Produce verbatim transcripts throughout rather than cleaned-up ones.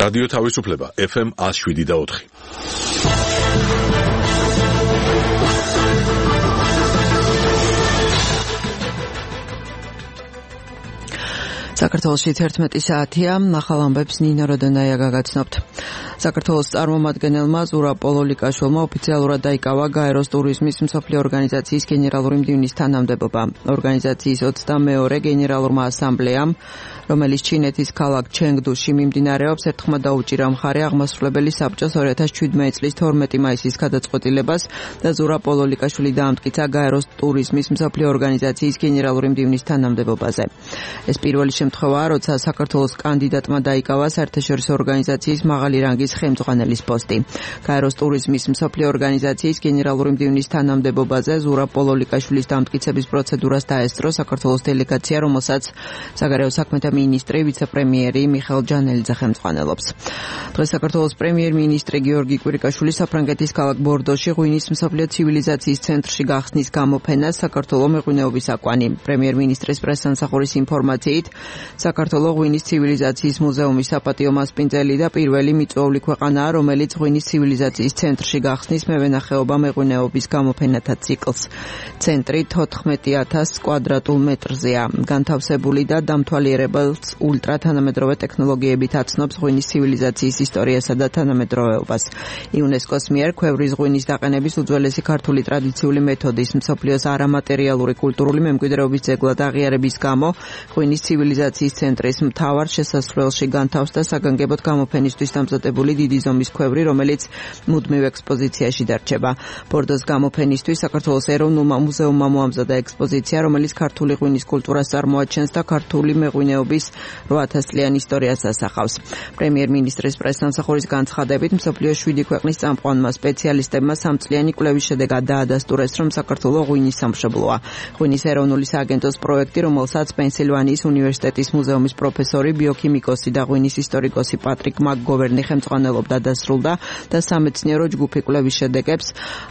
რადიო თავისუფლება ეფ ემ one oh seven და four. საქართველოში თერთმეტი საათია, ახალ ამბებს ნინო როდონაია გაგაცნობთ. საქართველოს წარმომადგენელმა ზურაბ პოლოლიკაშვილმა ოფიციალურად დაიკავა გაეროს ტურიზმის მსოფლიო ორგანიზაციის გენერალური მდივნის თანამდებობა. ორგანიზაციის ოცდამეორე გენერალურმა ასამბლეამ, რომელიც ჩინეთის ქალაქ ჩენგდუში მიმდინარეობს, ერთხმად დაუჭირა მხარე აღმასრულებელი საბჭოს two thousand seventeen წლის თორმეტი მაისის გადაწყვეტილებას და ზურაბ პოლოლიკაშვილი დაამტკიცა გაეროს ტურიზმის მსოფლიო ორგანიზაციის გენერალური მდივნის თანამდებობაზე. ეს პირველი შემთხვევაა, როცა საქართველოს კანდიდატმა დაიკავა საერთაშორისო ორგანიზაციის მაღალი რანგის ხელმძღვანელის პოსტი. გაეროს ტურიზმის მსოფლიო ორგანიზაციის გენერალური მდივნის თანამდებობაზე ზურაბ პოლოლიკაშვილის დამტკიცების პროცედურას დაესწრო საქართველოს დელეგაცია, რომელსაც საგარეო საქმეთა მინისტრი, ვიცე-პრემიერი მიხეილ ჯანელიძე ხელმძღვანელობს. დღეს საქართველოს პრემიერ-მინისტრი გიორგი კვირიკაშვილი საფრანგეთის ქალაქ ბორდოში ღვინის მსოფლიო ცივილიზაციის ცენტრში გახსნის გამოფენას საქართველოს მეღვინეობის აკვანი. პრემიერ-მინისტრის პრესსამსახურის ინფორმაციით, საქართველოს ღვინის ცივილიზაციის მუზეუმის საპატიო მასპინძელი და პირველი მიწვეული ქვეყანაა, რომელიც ღვინის ცივილიზაციის ცენტრში გახსნის მევენახეობა მეღვინეობის გამოფენათა ციკლს. ცენტრი თოთხმეტი ათასი კვადრატულ მეტრზეა, განთავსებული და დამთვალიერებელს ულტრათანამედროვე ტექნოლოგიებით აცნობს ღვინის ცივილიზაციის ისტორიასა და თანამედროვეობას. იუნესკოს მიერ ქვევრის ღვინის დაყენების უძველესი ქართული ტრადიციული მეთოდის მსოფლიოს არამატერიალური კულტურული მემკვიდრეობის ძეგლად აღიარების გამო ღვინის ცივილიზაციის ცენტრის მთავარ შესასვლელში განთავსდა საგანგებოდ გამოფენისთვის დამზადებული დიდი ზომის ქვევრი, რომელიც მუდმივ ექსპოზიციაში დარჩება. ბორდოს გამოფენისთვის საქართველოს ეროვნულმა მუზეუმმა მოამზადა ექსპოზიცია, რომელიც ქართული ღვინის კულტურას წარმოაჩენს და ქართული მეღვინეობის რვა ათას წლიან ისტორიას ასახავს. პრემიერ-მინისტრის პრესსამსახურის განცხადებით, მსოფლიოს შვიდი ქვეყნის წამყვანმა სპეციალისტებმა სამწლიანი კვლევის შედეგად დაადასტურეს, რომ საქართველოს ღვინის სამშობლოა. ღვინის ეროვნული სააგენტოს პროექტი, რომელსაც პენსილვანიის უნივერსიტეტის მუზეუმის პროფესორი, ბიოქიმიკოსი და ღვინის ისტორიკოსი პატრიკ მაკგოვერნი ხელმძღვანელობდა, დასრულდა და სამეცნიერო ჯგუფი კვლევის შედეგებს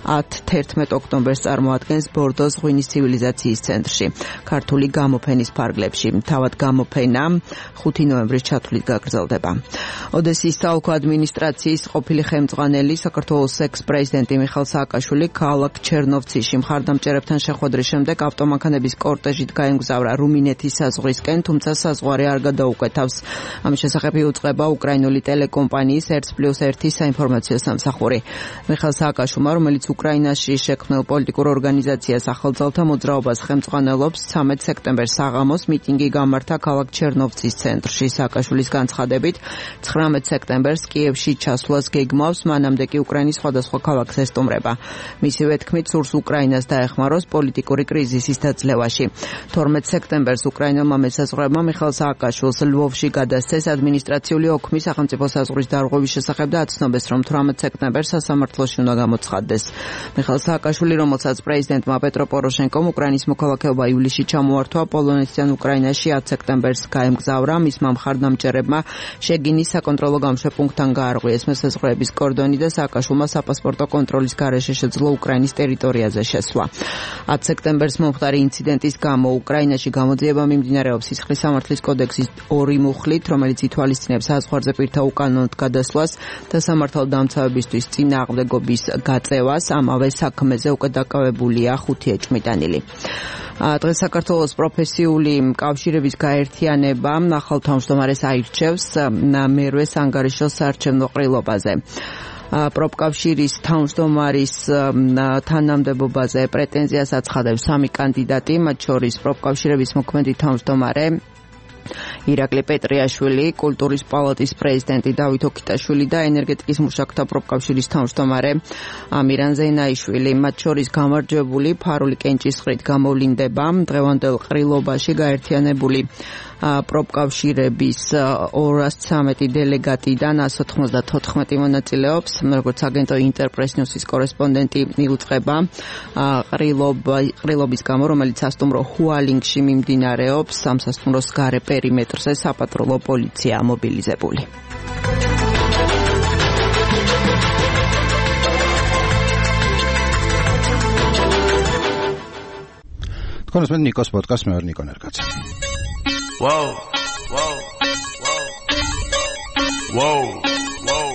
ათი ოქტომბერს წარმოადგენს ბორდოს ღვინის ცივილიზაციის ცენტრში, ქართული გამოფენის ფარგლებში. თავად გამოფენა ხუთი ნოემბრის ჩათვლით გაგრძელდება. ოდესის საოლქო ადმინისტრაციის ყოფილი ხელმძღვანელი, საქართველოს ექს-პრეზიდენტი მიხეილ სააკაშვილი ქალაქ ჩერნოვცში მხარდამჭერებთან შეხვედრის შემდეგ ავტომანქანების კორტეჟით გაემგზავრა რუმინეთის საზღვრისკენ, თუმცა საზღვარი არ გადაუკვეთავს. ამის შესახებ იუწყება უკრაინული ტელეკომპანიის ერთ პლუს ერთი საინფორმაციო სამსახური. მიხეილ სააკაშვილმა, რომელიც უკრაინაში შექმნილ პოლიტიკურ ორგანიზაციას ახალძალთა მოძრაობას ხელმძღვანელობს, ცამეტ სექტემბერს საღამოს მიტინგი გამართა ქალაქ ჩერნოვცის ცენტრში. სააკაშვილის განცხადებით, ცხრამეტ სექტემბერს კიევში ჩასვლას გეგმავს, მანამდე კი უკრაინის სხვადასხვა ქალაქს ესტუმრება. მისივე თქმით, სურს უკრაინას დაეხმაროს პოლიტიკური კრიზისის დაძლევაში. თორმეტ სექტემბერს უკრაინელმა მესაზღვრეებმა მიხეილ სააკაშვილს ლვოვში გადასცეს ადმინისტრაციული ოქმი სახელმწიფო საზღვრის დარღვევის შესახებ და აცნობეს, რომ თვრამეტ სექტემბერს სასამართლოში უნდა გამოცხადდეს. მიხეილ სააკაშვილი, რომელსაც პრეზიდენტმა პეტრო პოროშენკომ უკრაინის მოქალაქეობა ივლისში ჩამოართვა, პოლონეთიდან უკრაინაში ათი სექტემბერს გაემგზავრა. მისმა მხარდამჭერებმა შეგინის საკონტროლო გამშვებპუნქტთან გაარღვიეს მესაზღვრეების კორდონი და სააკაშვილმა საპასპორტო კონტროლის გარეშე შეძლო უკრაინის ტერიტორიაზე შესვლა. ათი სექტემბერს მომხდარი ინციდენტის გამო უკრაინაში გამოძიება მიმდინარეობს სისხლის სამართლის კოდექსის ორი მუხლით, რომელიც ითვალისწინებს საზღვარზე პირთა უკანონოდ გადასვლას და სამართალდამცავებისთვის წინააღმდეგობის გაწევას. ამავე საქმეზე უკვე დაკავებულია ხუთი ეჭვმიტანილი. დღეს საქართველოს პროფესიული კავშირების გაერთიანება ახალ თავმჯდომარეს აირჩევს მერვე საანგარიშოს საარჩევნო ყრილობაზე. პროფკავშირის თავმჯდომარის თანამდებობაზე პრეტენზიას აცხადებს სამი კანდიდატი, მათ შორის პროფკავშირების მოქმედი თავმჯდომარე ირაკლი პეტრიაშვილი, კულტურის პალატის პრეზიდენტი დავით ოქიტაშვილი და ენერგეტიკის მუშაკთა პროფკავშირის თავმჯდომარე ამირან ზენაიშვილი. მათ შორის გამარჯვებული ფარული კენჭისყრით გამოვლინდება დღევანდელ ყრილობაში გაერთიანებული პროფკავშირების ორას ცამეტი დელეგატიდან ასი ოთხმოცდათოთხმეტი მონაწილეობს. როგორც აგენტო ინტერპრეს ნიუსის კორესპონდენტი მიუძღვება, ყრილობის გამო, რომელიც სასტუმრო ჰუალინგში მიმდინარეობს, სამსასტუმროს გარე პერიმეტრზე საპატრულო პოლიცია მობილიზებული. თქვენს მე ნიკოს პოდკასტ მეორე ნიკო ნერგაძე. Whoa, whoa, whoa, whoa. Whoa, whoa.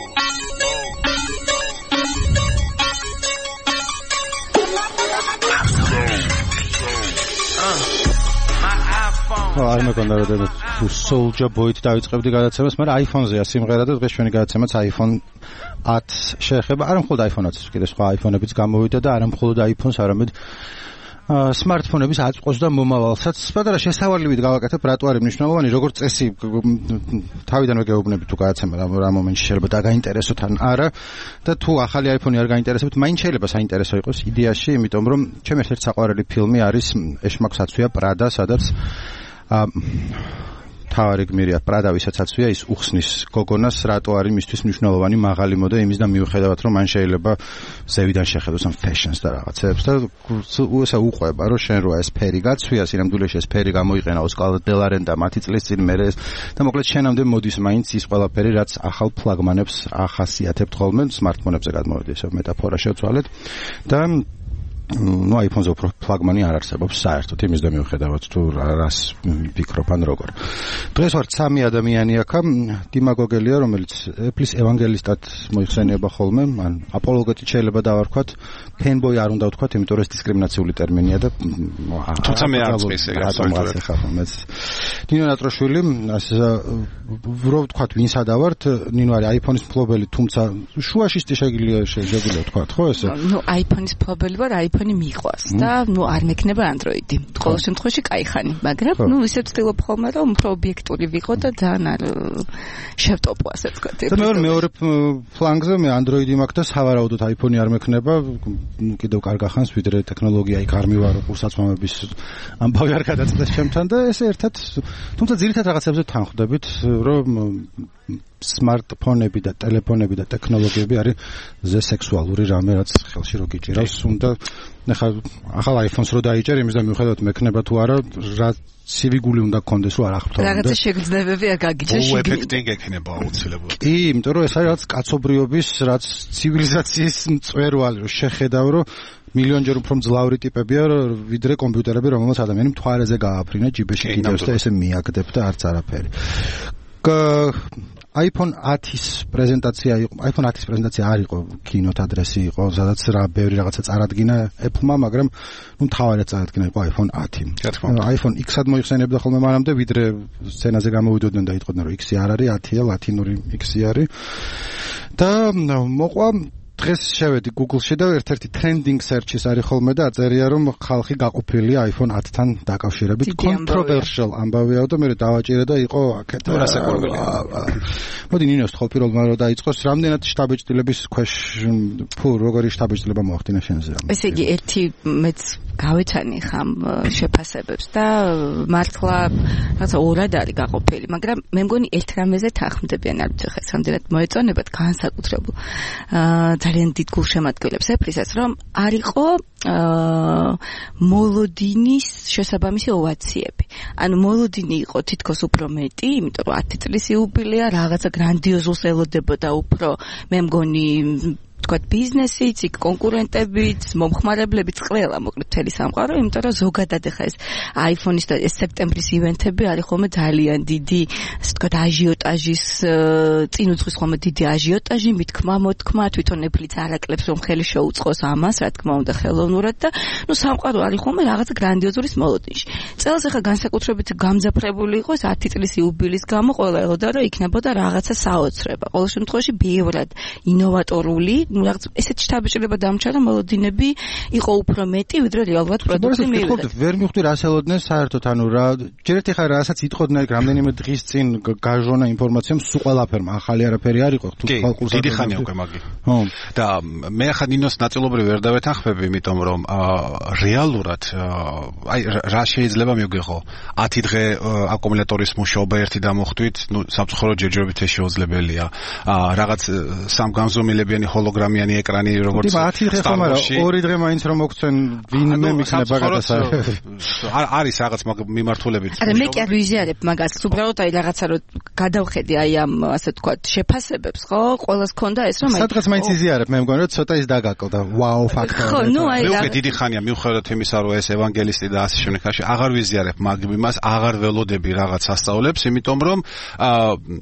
არ მეკონდა რომ თუ Soulja Boy-ით დავიწყებდი გადაცემას, მაგრამ iPhone-ზეა სიმღერა და დღეს ჩვენი გადაცემაც iPhone ათს შეეხება. არა მხოლოდ iPhone ათს, კიდე სხვა iPhone-ებიც გამოვიდა და არა მხოლოდ iPhone-ს, არამედ smartphone-ების აწყვოს და მომავალსაც. პატარა შესავალივით გავაკეთებ, რატო არის მნიშვნელოვანი, როგორც წესი თავიდანვე გეუბნები თუ გადაცემა რა მომენტში შეიძლება დაგაინტერესოთ ან არა და თუ ახალი iPhone-ი არ გაინტერესებთ, მაინც შეიძლება საინტერესო იყოს იდეაში, იმიტომ რომ ჩემი ერთ-ერთი საყვარელი ფილმი არის ეშმაკს აცვია პრადა, სადაც თავარი გმირია პრადა, ვისაც აცვია, ის უხსნის გოგონას, რატო არის მისთვის მნიშვნელოვანი მაღალი მოდა, იმის და მიუხედავად რომ მან შეიძლება ზევიდან შეხედოს ამ fashions და რაღაცებს და უსა უყვება რომ შენ რო ეს ფერი გაცვია, სინამდვილეში ეს ფერი გამოიყენა ოსკარ დე ლა რენტა მათი წლის წინ მერე და მოკლედ შენამდე მოდის მაინც ის ყველაფერი, რაც ახალ ფლაგმანებს ახასიათებთ ხოლმე, smartphone-ებზე გადმოვედი, ესე მეტაფორა შევცვალეთ და ну iPhone-ზე უფრო ფლაგმანი არ არსებობს საერთოდ იმის და მიუხედავად თუ რას ვფიქრობ ან როგორ. დღეს ვართ სამი ადამიანი აქა, დიმაგოგელია, რომელიც Apple-ის ევანგელისტად მოიხსენიება ხოლმე, ან აპოლოგეტი შეიძლება დავარქვათ, fanboy არ უნდა ვთქვათ, იმიტომ რომ ეს დისკრიმინაციული ტერმინია და თუმცა მე არ წვის ეგრე ხალხს. ნინო ნატროშვილი, ასე რო ვთქვათ, ვინ სადავართ, ნინო არის iPhone-ის მფლობელი, თუმცა შუაში შეიძლება შეიძლება ვთქვათ, ხო ესე? ну iPhone-ის მფლობელი ვარ, iPhone-ი მიყვარს და ну არ მექნება Android-ი. ყოველ შემთხვევაში кайხანი, მაგრამ ну ისე ვცდილობ ხოლმე რომ უფრო ობიექტური ვიყო და ძალიან არ შევტოპო ასე ვთქვათ. და მე მეორე ფლანგზე მე Android-ი მაქვს და სავარაუდოდ iPhone-ი არ მექნება, კიდევ კარგა ხანს ვიდრე ტექნოლოგია იქ არ მივარო ყურსაცმამების ამბავი არ გადაწყვეტეს ჩემთან და ესე ერთად თუმცა ძირითად რაღაცებზე თანხვდებით რომ smartphone-ები და ტელეფონები და ტექნოლოგიები არის ზე სექსუალური რამე, რაც ხელში რო გიჭირავს, უნდა ნახა ახალ iPhone-ს რო დაიჭერ, იმის და მიუხედავად მექნება თუ არა, რა ცივი გული უნდა გქონდეს, რომ არ აღფრთოვან. რაღაცა შეგრძნებები არ გაგიჭირ შეგ. ო-ეფექტი გექნება აუცილებლად. კი, იმიტომ რომ ეს არის რაც კაცობრიობის, რაც ცივილიზაციის მწვერვალი, რომ შეხედავ, რომ მილიონჯერ უფრო მძლავრი ტიპებია ვიდრე კომპიუტერები, რომელსაც ადამიანი მთვარეზე გააფრინა, ჯიბეში კიდევს და ესე მიაგდებ და არც არაფერი. iPhone ათის პრეზენტაცია იყო, iPhone ათის პრეზენტაცია არ იყო, keynote address-ი იყო, სადაც რა ბევრი რაღაცა წარადგინა Apple-მა, მაგრამ ნუ თავად წარადგინა იყო iPhone ათი. iPhone X-ად მოიხსენებდა ხოლმე მანამდე, ვიდრე სცენაზე გამოვიდოდნენ და იტყოდნენ, რომ X-ი არ არის, ათია ლათინური X-ი არის. და მოყვა დღეს შევედი Google-ში და ერთ-ერთი trending search-ის არის ხოლმე და აწერია რომ ხალხი გაყოფილია iPhone ათთან დაკავშირებით. Controversial ამბავია და მე დავაჭირე და იყო აქეთ რასაკურველია. მოდი ნინოს თქო პირველმა რომ დაიწყოს, რამდენად შტაბეჭდილების ქვეშ ფუ როგორი შტაბეჭდილება მოახდინა შენზე? ესე იგი ერთი მეც გავეცანი ხამ შეფასებებს და მართლა რაღაცა ორად არის გაყოფილი, მაგრამ მე მგონი ერთ რამეზე თანხმდებიან, არ ვიცი ხა სამდენად მოეწონებათ განსაკუთრებულ ძალიან დიდ გულშემატკივრებს ეფრისას, რომ არ იყო მოლოდინის შესაბამისი ოვაციები. ანუ მოლოდინი იყო თითქოს უფრო მეტი, იმიტომ რომ ათი წლის იუბილეა, რაღაცა გრანდიოზულს ელოდებოდა უფრო, მე მგონი თქვათ ბიზნესიც, იქ კონკურენტებიც, მომხმარებლებიც ყველა მოკლედ მთელი სამყარო, იმიტომ რომ ზოგადად ახლა ეს iPhone-ის და ეს სექტემბრის ივენთები არის ხოლმე ძალიან დიდი, ასე თქვათ აჟიოტაჟის წინ უძღვის ხოლმე დიდი აჟიოტაჟი, მithქმა მოთქმა, თვითონ Apple-იც არაკლებს რომ ხელი შეუწყოს ამას, რა თქმა უნდა ხელოვნურად და ნუ სამყარო არის ხოლმე რაღაცა გრანდიოზულის მოლოდინში. წელს ახლა განსაკუთრებით გამძაფრებული იყო ეს ათი წლის იუბილეის გამო, ყველა ელოდა რომ იქნებოდა რაღაცა საოცრება. ყოველ შემთხვევაში ბევრად ინოვატორული ну რაღაც ესეთ შტაბეჭდილება დამჭა და მოლოდინები იყო უფრო მეტი ვიდრე რეალურად პროდუქტი მივიღეთ. ვერ მივხვდი რას ელოდნენ საერთოდ, ანუ რა ჯერეთ ხა რასაც იტყოდნენ რამდენიმე დღის წინ გაჟონა ინფორმაციამ სულ ყველაფერმა ახალი არაფერი არ იყო თუ ხალხურს დიდი ხანია უკვე მაგი. ხო. და მე ახლა ნინოს ნაწილობრივ ვერ დავეთანხმები, იმიტომ რომ რეალურად აი რა შეიძლება მივგეხო ათი დღე აკუმულატორის მუშაობა ერთი დამოხვით, ну სამწუხარო ჯერჯერობით ეს შეუძლებელია. რაღაც სამგანზომილებიანი ჰოლოგრამიანი ეკრანი როგორც ათი დღე ხომ არა, ორი დღე მაინც რომ მოგცენ ვინმე მიქნება გადასახადები. არის რაღაც მიმართულებით. არა მე კი არ ვიზიარებ მაგას, უბრალოდ აი რაღაცა რომ გადავხედი აი ამ ასე თქვათ შეფასებებს, ხო? ყველას ქონდა ეს რომ აი სადღაც მაინც იზიარებ, მე მგონი რომ ცოტა ის დაგაკლდა. ვაუ ფაქტორი. ხო, ნუ აი მე უკვე დიდი ხანია მივხვდეთ იმისა რომ ეს ევანგელისტი და ასე შემდეგ ხაში აღარ ვიზიარებ მაგ იმას, აღარ ველოდები რაღაც ასწავლებს, იმიტომ რომ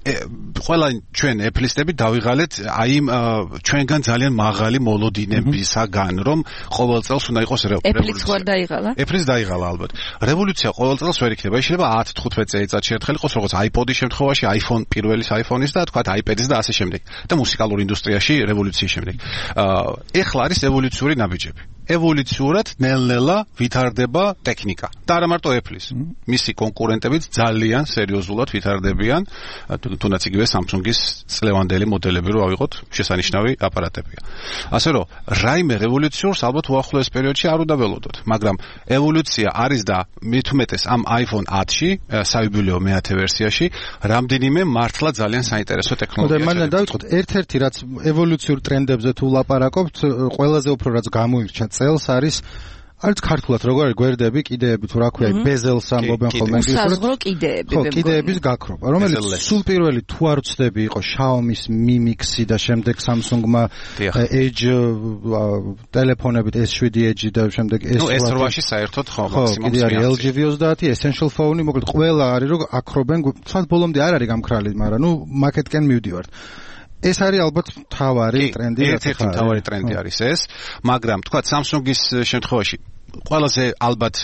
ყველა ჩვენ Apple-ისტები დავიღალეთ აი იმ ჩვენგან ძალიან მაღალი მოლოდინებისაგან, რომ ყოველ წელს უნდა იყოს რევოლუცია. Apple-იც ხوار დაიღალა? Apple-იც დაიღალა ალბათ. რევოლუცია ყოველ წელს ვერ იქნება. შეიძლება ათი თხუთმეტი წელიწადში ერთხელ იყოს როგორც iPod-ის შემთხვევაში, iPhone პირველის iPhone-ის და თქვათ iPad-ის და ასე შემდეგ. და მუსიკალურ ინდუსტრიაში რევოლუციის შემდეგ. ეხლა არის ევოლუციური ნაბიჯები. ევოლუციურად ნელ-ნელა ვითარდება ტექნიკა. და არა მარტო Apple-ის. მისი კონკურენტებიც ძალიან სერიოზულად ვითარდებიან, თუნდაც იგივე Samsung-ის წლევანდელი მოდელები რო ავიღოთ, შესანიშნავი აპარატებია. ასე რომ, რაიმე რევოლუციურს ალბათ უახლოეს პერიოდში არ უნდა ველოდოთ, მაგრამ ევოლუცია არის და მით უმეტეს ამ iPhone ათში, საიუბილეო მეათე ვერსიაში, რამდენიმე მართლა ძალიან საინტერესო ტექნოლოგია. და მანდ დავიწყოთ, ერთ-ერთი რაც ევოლუციურ ტრენდებზე თუ ლაპარაკობთ, ყველაზე უფრო რაც გამოირჩა წელს არის არც ქართულად როგორ არის გვერდები, კიდეები თუ რა ქვია, ბეზელს ამბობენ ხოლმე ინგლისურად. საზღვრო კიდეები, ხო, კიდეების გაქრობა, რომელიც სულ პირველი თუ არ ვცდები იყო Xiaomi-ის Mi Mix-ი და შემდეგ Samsung-მა Edge ტელეფონებით ეს შვიდი Edge და შემდეგ ეს ნუ ეს რვაში საერთოდ ხო მაქსიმუმ კიდე არის L G V ოცდაათი Essential Phone-ი, მოკლედ ყველა არის რომ აკრობენ, თუმცა ბოლომდე არ არის გამქრალი, მაგრამ ნუ მაკეტკენ მივდივართ. ეს არის ალბათ მთავარი ტრენდი, რაც ახლა მთავარი ტრენდი არის ეს, მაგრამ თქვა Samsung-ის შემთხვევაში ყველაზე ალბათ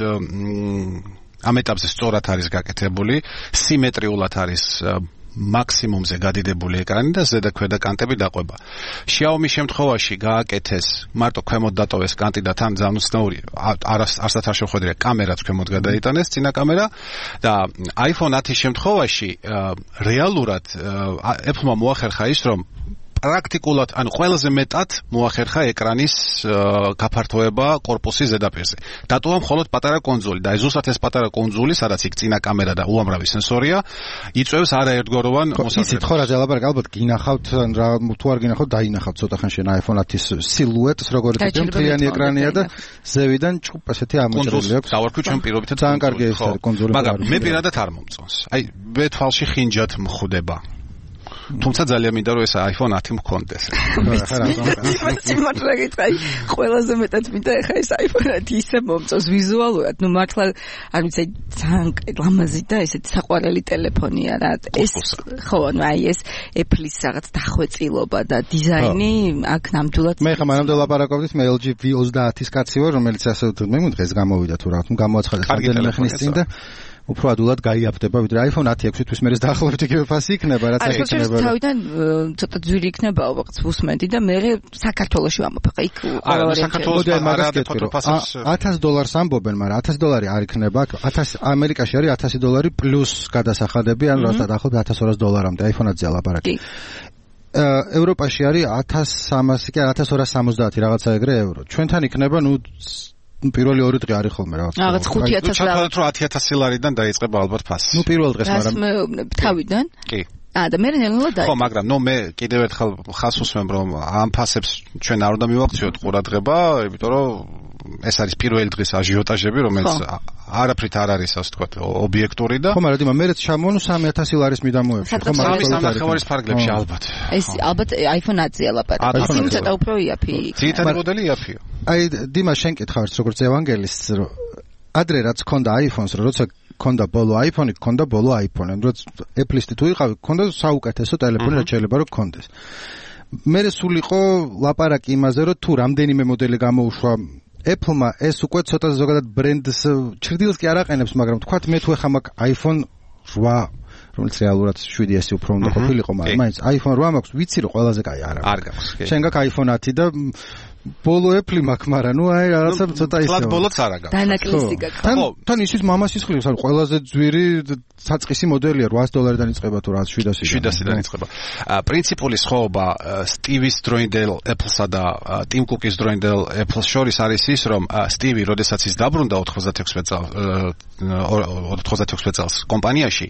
ამ ეტაპზე სწორად არის გაკეთებული, სიმეტრიულად არის მაქსიმუმზე გადიდებული ეკრანი და ზედა ქვედა კანტები დაყვება. Xiaomi-ის შემთხვევაში გააკეთეს მარტო ქვემოთ დატოვეს კანტი და თან ზამნუცნაური არასდროს არ შეხვედრია, კამერაც ქვემოთ გადაიტანეს, წინა კამერა და iPhone ათის შემთხვევაში რეალურად Apple-მა მოახერხა ის, რომ პრაქტიკულად, ანუ ყველაზე მეტად მოახერხა ეკრანის გაფართოება კორპუსის ზედაპირზე. დატოვა მხოლოდ პატარა კონძოლი და ზუსტად ეს პატარა კონძოლი, სადაც იქ წინა კამერა და უამრავი სენსორია, იწვევს არაერთგვაროვან მოსახლეობას. იცით ხო რა ზელაპარაკ, ალბათ გინახავთ, რა თუ არ გინახავთ, დაინახავთ ცოტა ხანში iPhone ათის სილუეტს, როგორ იქნება მთლიანი ეკრანია და ზევიდან ჭუპ ესეთი ამოჭრილი აქვს. დავარქვი ჩვენ პირობითად ძალიან კარგი ეს არის კონძოლი. მაგრამ მე პირადად არ მომწონს. აი, მე თვალში ხინჯად მხვდება. თუმცა ძალიან მინდა რომ ეს iPhone ათი მქონდეს. მართლა გითხარი, ყველაზე მეტად მინდა ეხა ეს iPhone ათი ისე მომწონს ვიზუალურად, ნუ მართლა არ ვიცი, ძალიან ლამაზი და ესეთი საყვარელი ტელეფონია რა. ეს ხო, ნუ აი ეს Apple-ის რაღაც დახვეწილობა და დიზაინი აქ ნამდვილად. მე ხა მანამდე ლაპარაკობდით, მე L G V ოცდაათის კაცი ვარ, რომელიც ასე მე დღეს გამოვიდა თუ რა, თუმცა გამოაცხადა რამდენიმე ხნის წინ და უფრო ადულად გაიაფდება, ვიდრე iPhone ათი ექვსი მერე დაახლოებით იგივე ფასი იქნება, რაც აქ იქნება. აი, თავიდან ცოტა ძვირი იქნება, ვაღაც ვუსმენდი და მე საქართველოში ვამბობ, იქ არა, საქართველოს ათას დოლარს ამბობენ, მაგრამ ათასი დოლარი არ იქნება, ათასი ამერიკაში არის ათასი დოლარი პლუს გადასახადები, ანუ რასაც დაახლოებით ათას ორას დოლარამდე iPhone ათზე ლაპარაკი. ევროპაში არის ათას სამასი კი ათას ორას სამოცდაათი რაღაცა ეგრე ევრო. ჩვენთან იქნება, ნუ პირველი ორი დღე არის ხოლმე რაღაც. რაღაც ხუთი ათასი ჩათვალეთ რომ ათი ათასი ლარიდან დაიწყება ალბათ ფასი. ნუ პირველ დღეს, მაგრამ თავიდან? კი. აა და მე ნელ-ნელა დაიწყო. ხო, მაგრამ ნუ მე კიდევ ერთხელ ხას უსმენ რომ ამ ფასებს ჩვენ არ უნდა მივაქციოთ ყურადღება, იმიტომ რომ ეს არის პირველი დღის აჟიოტაჟები, რომელიც არაფრით არ არის, ასე ვთქვათ, ობიექტური და ხო, მაგრამ დიმა მერეც ჩამონუ სამი ათასი ლარის მიდამოებში. ხო, მაგრამ სამახევარის ფარგლებში ალბათ. ეს ალბათ iPhone ათზე ლაპარაკობ. ისინი ცოტა უფრო იაფი. ძირითადი მოდელი იაფია. აი, დიმა შენ კითხავს, როგორც ევანგელისტს, რომ ადრე რაც ქონდა iPhone-ს, როცა ქონდა ბოლო iPhone-ი, ქონდა ბოლო iPhone-ი. როცა Apple-ისტი თუ იყავი, ქონდა საუკეთესო ტელეფონი, რაც შეიძლება რომ ქონდეს. მერე სულ იყო ლაპარაკი იმაზე, რომ თუ რამდენიმე მოდელი გამოუშვა Apple-მა, ეს უკვე ცოტა ზოგადად ბრენდს ჩრდილს კი არ აყენებს, მაგრამ თქვათ მე თუ ეხა მაქვს iPhone რვა, რომელიც რეალურად შვიდი ესი უფრო უნდა ყოფილიყო, მაგრამ მაინც iPhone რვა მაქვს, ვიცი რომ ყველაზე კაი არ არის. არ გაქვს. შენ გაქვს iPhone ათი და ბოლო Apple მაქვს, მაგრამ ნუ აი რაღაცა ცოტა ისე. ფლატ ბოლოც არ აქვს. დანაკლისი გაქვს. თან თან ისიც მამას ისხლებს, არის ყველაზე ძვირი საწყისი მოდელია, რვას დოლარიდან იწყება თუ რა შვიდასიდან. შვიდასიდან იწყება. პრინციპული სხვაობა სტივის დროინდელ Apple-სა და ტიმ კუკის დროინდელ Apple-ს შორის არის ის, რომ სტივი, როდესაც ის დაბრუნდა ოთხმოცდათექვსმეტ წელს ოთხმოცდათექვსმეტ წელს კომპანიაში,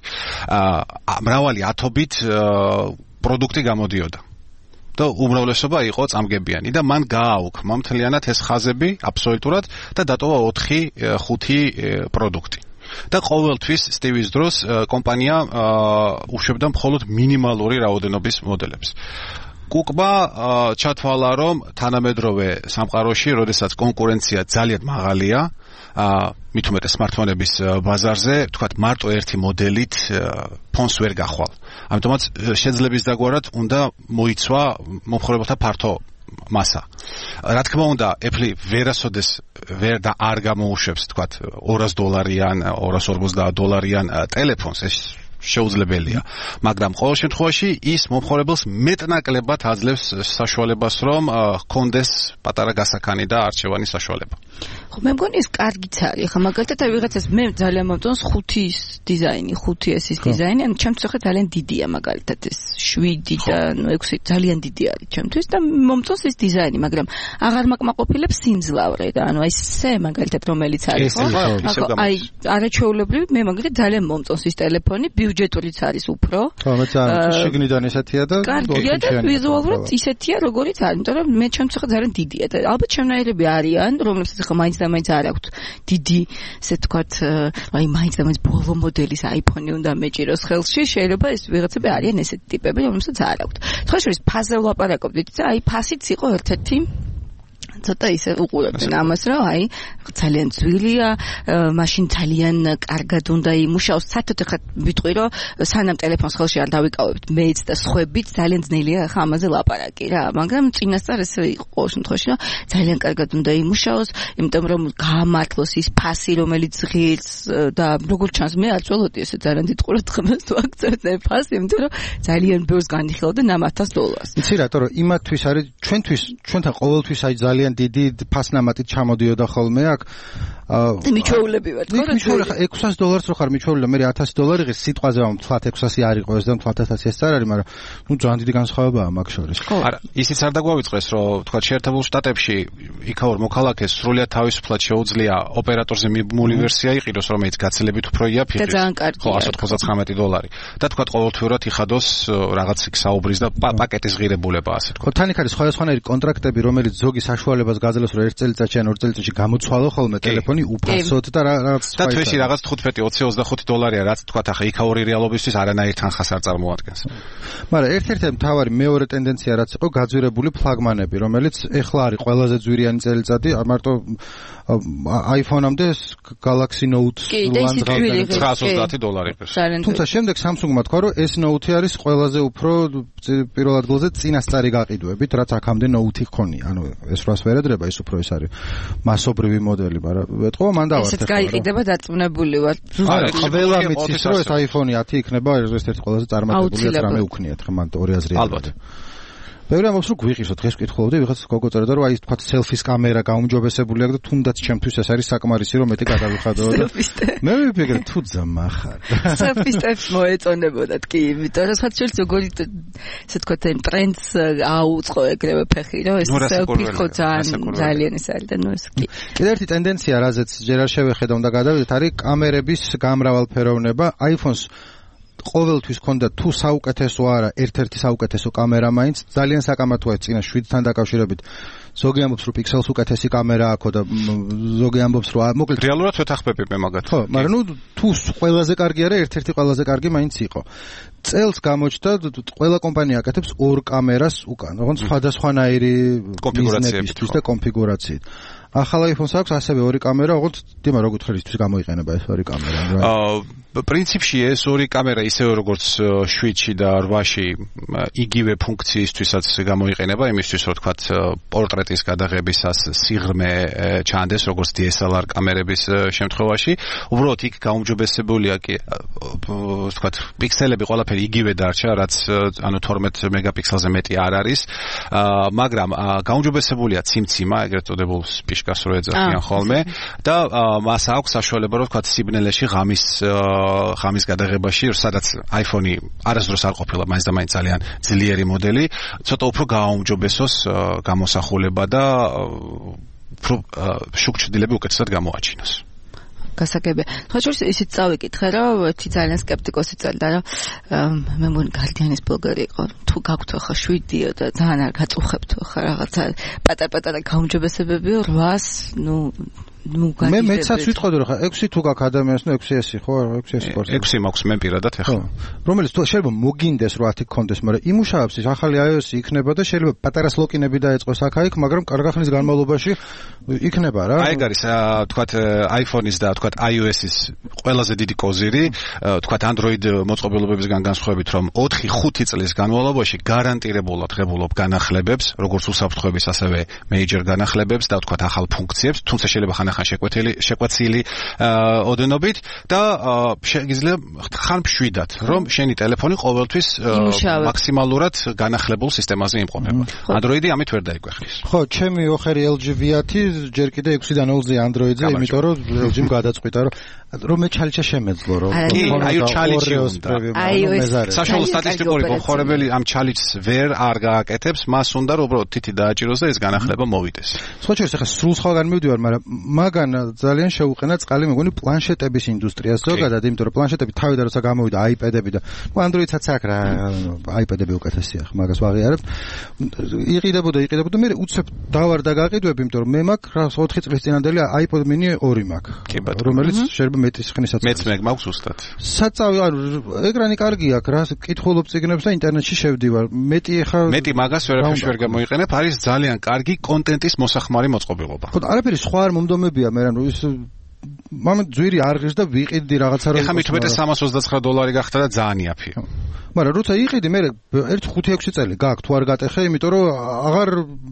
მრავალი ათობით პროდუქტი გამოდიოდა. და უმრავლესობა იყო წამგებიანი და მან გააუქმა მთლიანად ეს ხაზები აბსოლუტურად და დატოვა ოთხი ხუთი პროდუქტი. და ყოველთვის სტივის დროს კომპანია უშვებდა მხოლოდ მინიმალური რაოდენობის მოდელებს. კუკმა ჩათვალა, რომ თანამედროვე სამყაროში, როდესაც კონკურენცია ძალიან მაღალია, მით უმეტეს სმარტფონების ბაზარზე, თქვათ მარტო ერთი მოდელით ფონს ვერ გახვალ. ამიტომაც შეძლების დაგვარად უნდა მოიცვა მომხრეებელთა ფართო მასა. რა თქმა უნდა, Apple ვერასოდეს ვერ და არ გამოუშვებს, თქვათ, ორას დოლარიან, ორას ორმოცდაათ დოლარიან ტელეფონს, ეს შეუძლებელია. მაგრამ ყოველ შემთხვევაში ის მომხრეებელს მეტნაკლებად აძლევს საშუალებას, რომ ჰქონდეს პატარა გასაქანი და არჩევანის საშუალება. ხო, მე მგონი ეს კარგიც არის. ხა მაგალითად ვიღაცას მე ძალიან მომწონს ხუთის დიზაინი, ხუთი ესის დიზაინი, ან ჩემთვის ახლა ძალიან დიდია მაგალითად ეს შვიდი და ნუ ექვსი ძალიან დიდი არის ჩემთვის და მომწონს ეს დიზაინი, მაგრამ აღარ მაკმაყოფილებს სიმძლავრე და ანუ აი ესე მაგალითად რომელიც არის, ხო? აი არაჩვეულებრივი მე მაგალითად ძალიან მომწონს ის ტელეფონი, ბიუჯეტურიც არის უფრო. ხო, მე ძალიან შიგნიდან ესეთია და კარგია და ვიზუალურად ისეთია როგორიც არის, იმიტომ რომ მე ჩემთვის ახლა ძალიან დიდია და ალბათ შემნაირები არიან, რომლებსაც ახლა მაინც და მაინც არ აქვთ დიდი, ესე თქვათ, აი მაინც და მაინც ბოლო მოდელის iPhone-ი უნდა მეჭიროს ხელში, შეიძლება ეს ვიღაცები არიან ესეთი ტიპები, რომლებსაც არ აქვთ. სხვა შორის ფასზე ვლაპარაკობდით და აი ფასიც იყო ერთ-ერთი ცოტა ისე უყურებდნენ ამას, რომ აი ძალიან ძვილია, მაშინ ძალიან კარგად უნდა იმუშაოს. საერთოდ ახლა ვიტყვი, რომ სანამ ტელეფონს ხელში არ დავიკავებთ, მეც და სხვაებიც ძალიან ძნელია ახლა ამაზე ლაპარაკი რა. მაგრამ წინასწარ ესე იყო ყოველ შემთხვევაში, რომ ძალიან კარგად უნდა იმუშაოს, იმიტომ რომ გაამართლოს ის ფასი, რომელიც ღირს და როგორც ჩანს, მე არ წველოდი ესე ძალიან დიდ ყურადღებას თუ აქცევთ ეს ფასი, იმიტომ რომ ძალიან ბევრს განიხილავდნენ ამ ათას დოლარს. იცი რატო, რომ იმათთვის არის ჩვენთვის, ჩვენთან ყოველთვის აი ძალიან დიდი ფასნამატით ჩამოდიოდა ხოლმე აქ და მიჩვეულები ვარ, ხო? მიჩვეული ხა ექვსას დოლარს რო ხარ მიჩვეული, მე ათასი დოლარი ღირს სიტყვაზე ვამ თვათ ექვსასი არ იყო ეს და თვათ ათასი ეს არ არის, მაგრამ ნუ ძალიან დიდი განსხვავებაა მაგ შორის. არა, ისიც არ დაგვავიწყეს, რომ თქვა შეერთებულ შტატებში იქაურ მოქალაქეს სრულიად თავისუფლად შეუძლია ოპერატორზე მიბმული ვერსია იყიდოს, რომელიც გაცილებით უფრო იაფი. და ძალიან კარგია. ხო, εκατს ოცდათხმეტი დოლარი. და თქვა ყოველთვიურად იხადოს რაღაც იქ საუბრის და პაკეტის ღირებულება ასე თქვა. ხო, თან იქ არის სხვადასხვანაირი კონტრაქტები, რომელიც ზოგი საშუალებას გაძლევს, რომ ერთ წელიწადში ან ორ წელიწადში გამოცვალო ხოლმე ტელეფონი უფასოდ და რაღაც და თვეში რაღაც თხუთმეტი ოცი ოცდახუთი დოლარია, რაც თქვა ახლა იქაური რეალობისთვის არანაირ თანხას არ წარმოადგენს. მაგრამ ერთ-ერთი მთავარი მეორე ტენდენცია რაც იყო გაძვირებული ფლაგმანები, რომელიც ეხლა არის ყველაზე ძვირიანი წელიწადი, მარტო iPhone-ამდე Galaxy Note ცხრაას ოცდაათი დოლარი ყავს. თუმცა შემდეგ Samsung-მა თქვა, რომ ეს Note არის ყველაზე უფრო პირველ ადგილზე წინასწარი გაყიდვებით, რაც აქამდე Note-ი ჰქონია. ანუ ეს რას ვერ ედრება, ის უფრო ეს არის მასობრივი მოდელი, მაგრამ ეთქო მან დავართ. ესეც გაიყიდება დარწმუნებული ვარ. არა, ყველა მიცის, რომ ეს iPhone ათი იქნება ერთ-ერთი ყველაზე წარმატებული რაც რამე უქნიათ, ხა მან ორი აზრი. ალბათ. ბევრი ამბობს, რომ გვიყისო, დღეს ვკითხულობდი, ვიღაც გოგო წერდა, რომ აი თქვა სელფის კამერა გაუმჯობესებული აქვს და თუნდაც ჩემთვის ეს არის საკმარისი, რომ მეტი გადავიხადო და მე ვიფიქრე თუ ძმახარ. სელფისტებს მოეწონებოდათ კი, იმიტომ რომ სხვა შორის როგორი ესე თქვა ტრენდს აუწყო ეგრევე ფეხი, რომ ეს სელფი ხო ძალიან ძალიან ის არის და ნუ ეს კი. კიდევ ერთი ტენდენცია, რაზეც ჯერ არ შევეხედავ და გადავიდეთ, არის კამერების გამრავალფეროვნება. iPhone-ს ყოველთვის ქონდა თუ საუკეთესო არა, ერთ-ერთი საუკეთესო კამერა მაინც ძალიან საკამათოა წინა შვიდთან დაკავშირებით. ზოგი ამბობს, რომ Pixel-ს უკეთესი კამერა აქვს და ზოგი ამბობს, რომ მოკლედ რეალურად ვეთახმები მე მაგათ. ხო, მაგრამ ნუ თუ ყველაზე კარგი არა, ერთ-ერთი ყველაზე კარგი მაინც იყო. წელს გამოჩნდა ყველა კომპანია აკეთებს ორ კამერას უკან, ოღონდ სხვადასხვანაირი კონფიგურაციებით და კონფიგურაციით. ახალ iPhone-ს აქვს ასევე ორი კამერა, ოღონდ დიმა როგორ თხარისთვის გამოიყენება ეს ორი კამერა? აა პრინციპში ეს ორი კამერა ისევე როგორც შვიდში და რვაში იგივე ფუნქციისთვისაც გამოიყენება, იმისთვის რომ თქვათ პორტრეტის გადაღებისას სიღრმე ჩანდეს როგორც დი ეს ელ არ კამერების შემთხვევაში. უბრალოდ იქ გაუმჯობესებულია კი თქვათ პიქსელები ყველაფერი იგივე დარჩა, რაც ანუ თორმეტ მეგაპიქსელზე მეტი არ არის. მაგრამ გაუმჯობესებულია ციმციმა, ეგრეთ წოდებულ პიშკას რო ეძახიან ხოლმე და მას აქვს საშუალება რომ თქვათ სიბნელეში ღამის ღამის გადაღებაში, სადაც iPhone-ი არასდროს არ ყოფილა მაინც და მაინც ძალიან ძლიერი მოდელი, ცოტა უფრო გააუმჯობესოს გამოსახულება და უფრო შუქჩდილები უკეთესად გამოაჩინოს. გასაგებია. სხვა შორის ისიც წავიკითხე, რომ ერთი ძალიან სკეპტიკოსი წერდა, რომ მე მგონი Guardian-ის ბლოგერი იყო, თუ გაქვთ ახლა შვიდიო და ძალიან არ გაწუხებთ ახლა რაღაცა პატარ-პატარა გაუმჯობესებებიო რვას, ნუ ნუ მე მეცაც ვიტყოდი რომ ხა ექვსი თუ გაქვს ადამიანს, ნუ ექვსი ესი ხო, ექვსი ესი ყორს. ექვსი მაქვს მე პირადად ახლა. რომელიც თუ შეიძლება მოგინდეს რომ ათი გქონდეს, მაგრამ იმუშავებს ის ახალი iOS-ი იქნება და შეიძლება პატარა სლოკინები დაეწყოს აქ-აიქ, მაგრამ კარგი ხნის განმავლობაში იქნება რა. აი ეგ არის, თქვათ iPhone-ის და თქვათ iOS-ის ყველაზე დიდი კოზირი, თქვათ Android მოწყობილობებისგან განსხვავებით, რომ ოთხი ხუთი წლის განმავლობაში გარანტირებულად ღებულობ განახლებებს, როგორც უსაფრთხოების, ასევე major განახლებებს და თქვათ ახალ ფუნქციებს, თუმცა შეიძლება ხანახან შეკვეთილი შეკვეცილი ოდენობით და შეიძლება ხან მშვიდად, რომ შენი ტელეფონი ყოველთვის მაქსიმალურად განახლებულ სისტემაზე იმყოფება. Android-ი ამით ვერ დაიკვეხნის. ხო, ჩემი ოხერი эл ჯი ვიათი ჯერ კიდე ექვსიდან ნოლზე Android-ზე, იმიტომ რომ ელ ჯი-მ გადაწყვიტა, რომ რომ მე ჩალიჩა შემეძლო, რომ აი ჩალიჩი უნდა. საშუალო სტატისტიკური მომხმარებელი ამ ჩალიჩს ვერ არ გააკეთებს, მას უნდა რომ უბრალოდ თითი დააჭიროს და ეს განახლება მოვიდეს. სხვა შორის ახლა სრულ სხვაგან მივდივარ, მაგრამ მაგან ძალიან შეუყენა წყალი მეგონი პლანშეტების ინდუსტრიას ზოგადად, იმიტომ რომ პლანშეტები თავიდან როცა გამოვიდა iPad-ები და Android-საც აქ რა iPad-ები უკეთესია, მაგას ვაღიარებ. იყიდებოდა, იყიდებოდა, მე უცებ დავარ და გაყიდვები, იმიტომ რომ მე მაქვს რა ოთხი წლის წინანდელი iPod mini ორი მაქვს, რომელიც შეიძლება მეტის ხნისაც. მეც მე მაქვს უსტად. საწავი, ანუ ეკრანი კარგი აქვს, რა კითხულობ წიგნებს და ინტერნეტში შევდივარ. მეტი ხა მეტი მაგას ვერაფერში ვერ გამოიყენებ, არის ძალიან კარგი კონტენტის მოსახმარი მოწყობილობა. ხო, არაფერი სხვა არ მომდომებია მე რა ის მამე ძვირი არ ღირს და ვიყიდი რაღაცა რომ ეხა მithumetე სამას ოცდაცხრა დოლარი გახდა და ძალიან იაფია. მაგრამ როცა იყიდი მე ერთ ხუთი ექვსი წელი გაქვს თუ არ გატეხე, იმიტომ რომ აღარ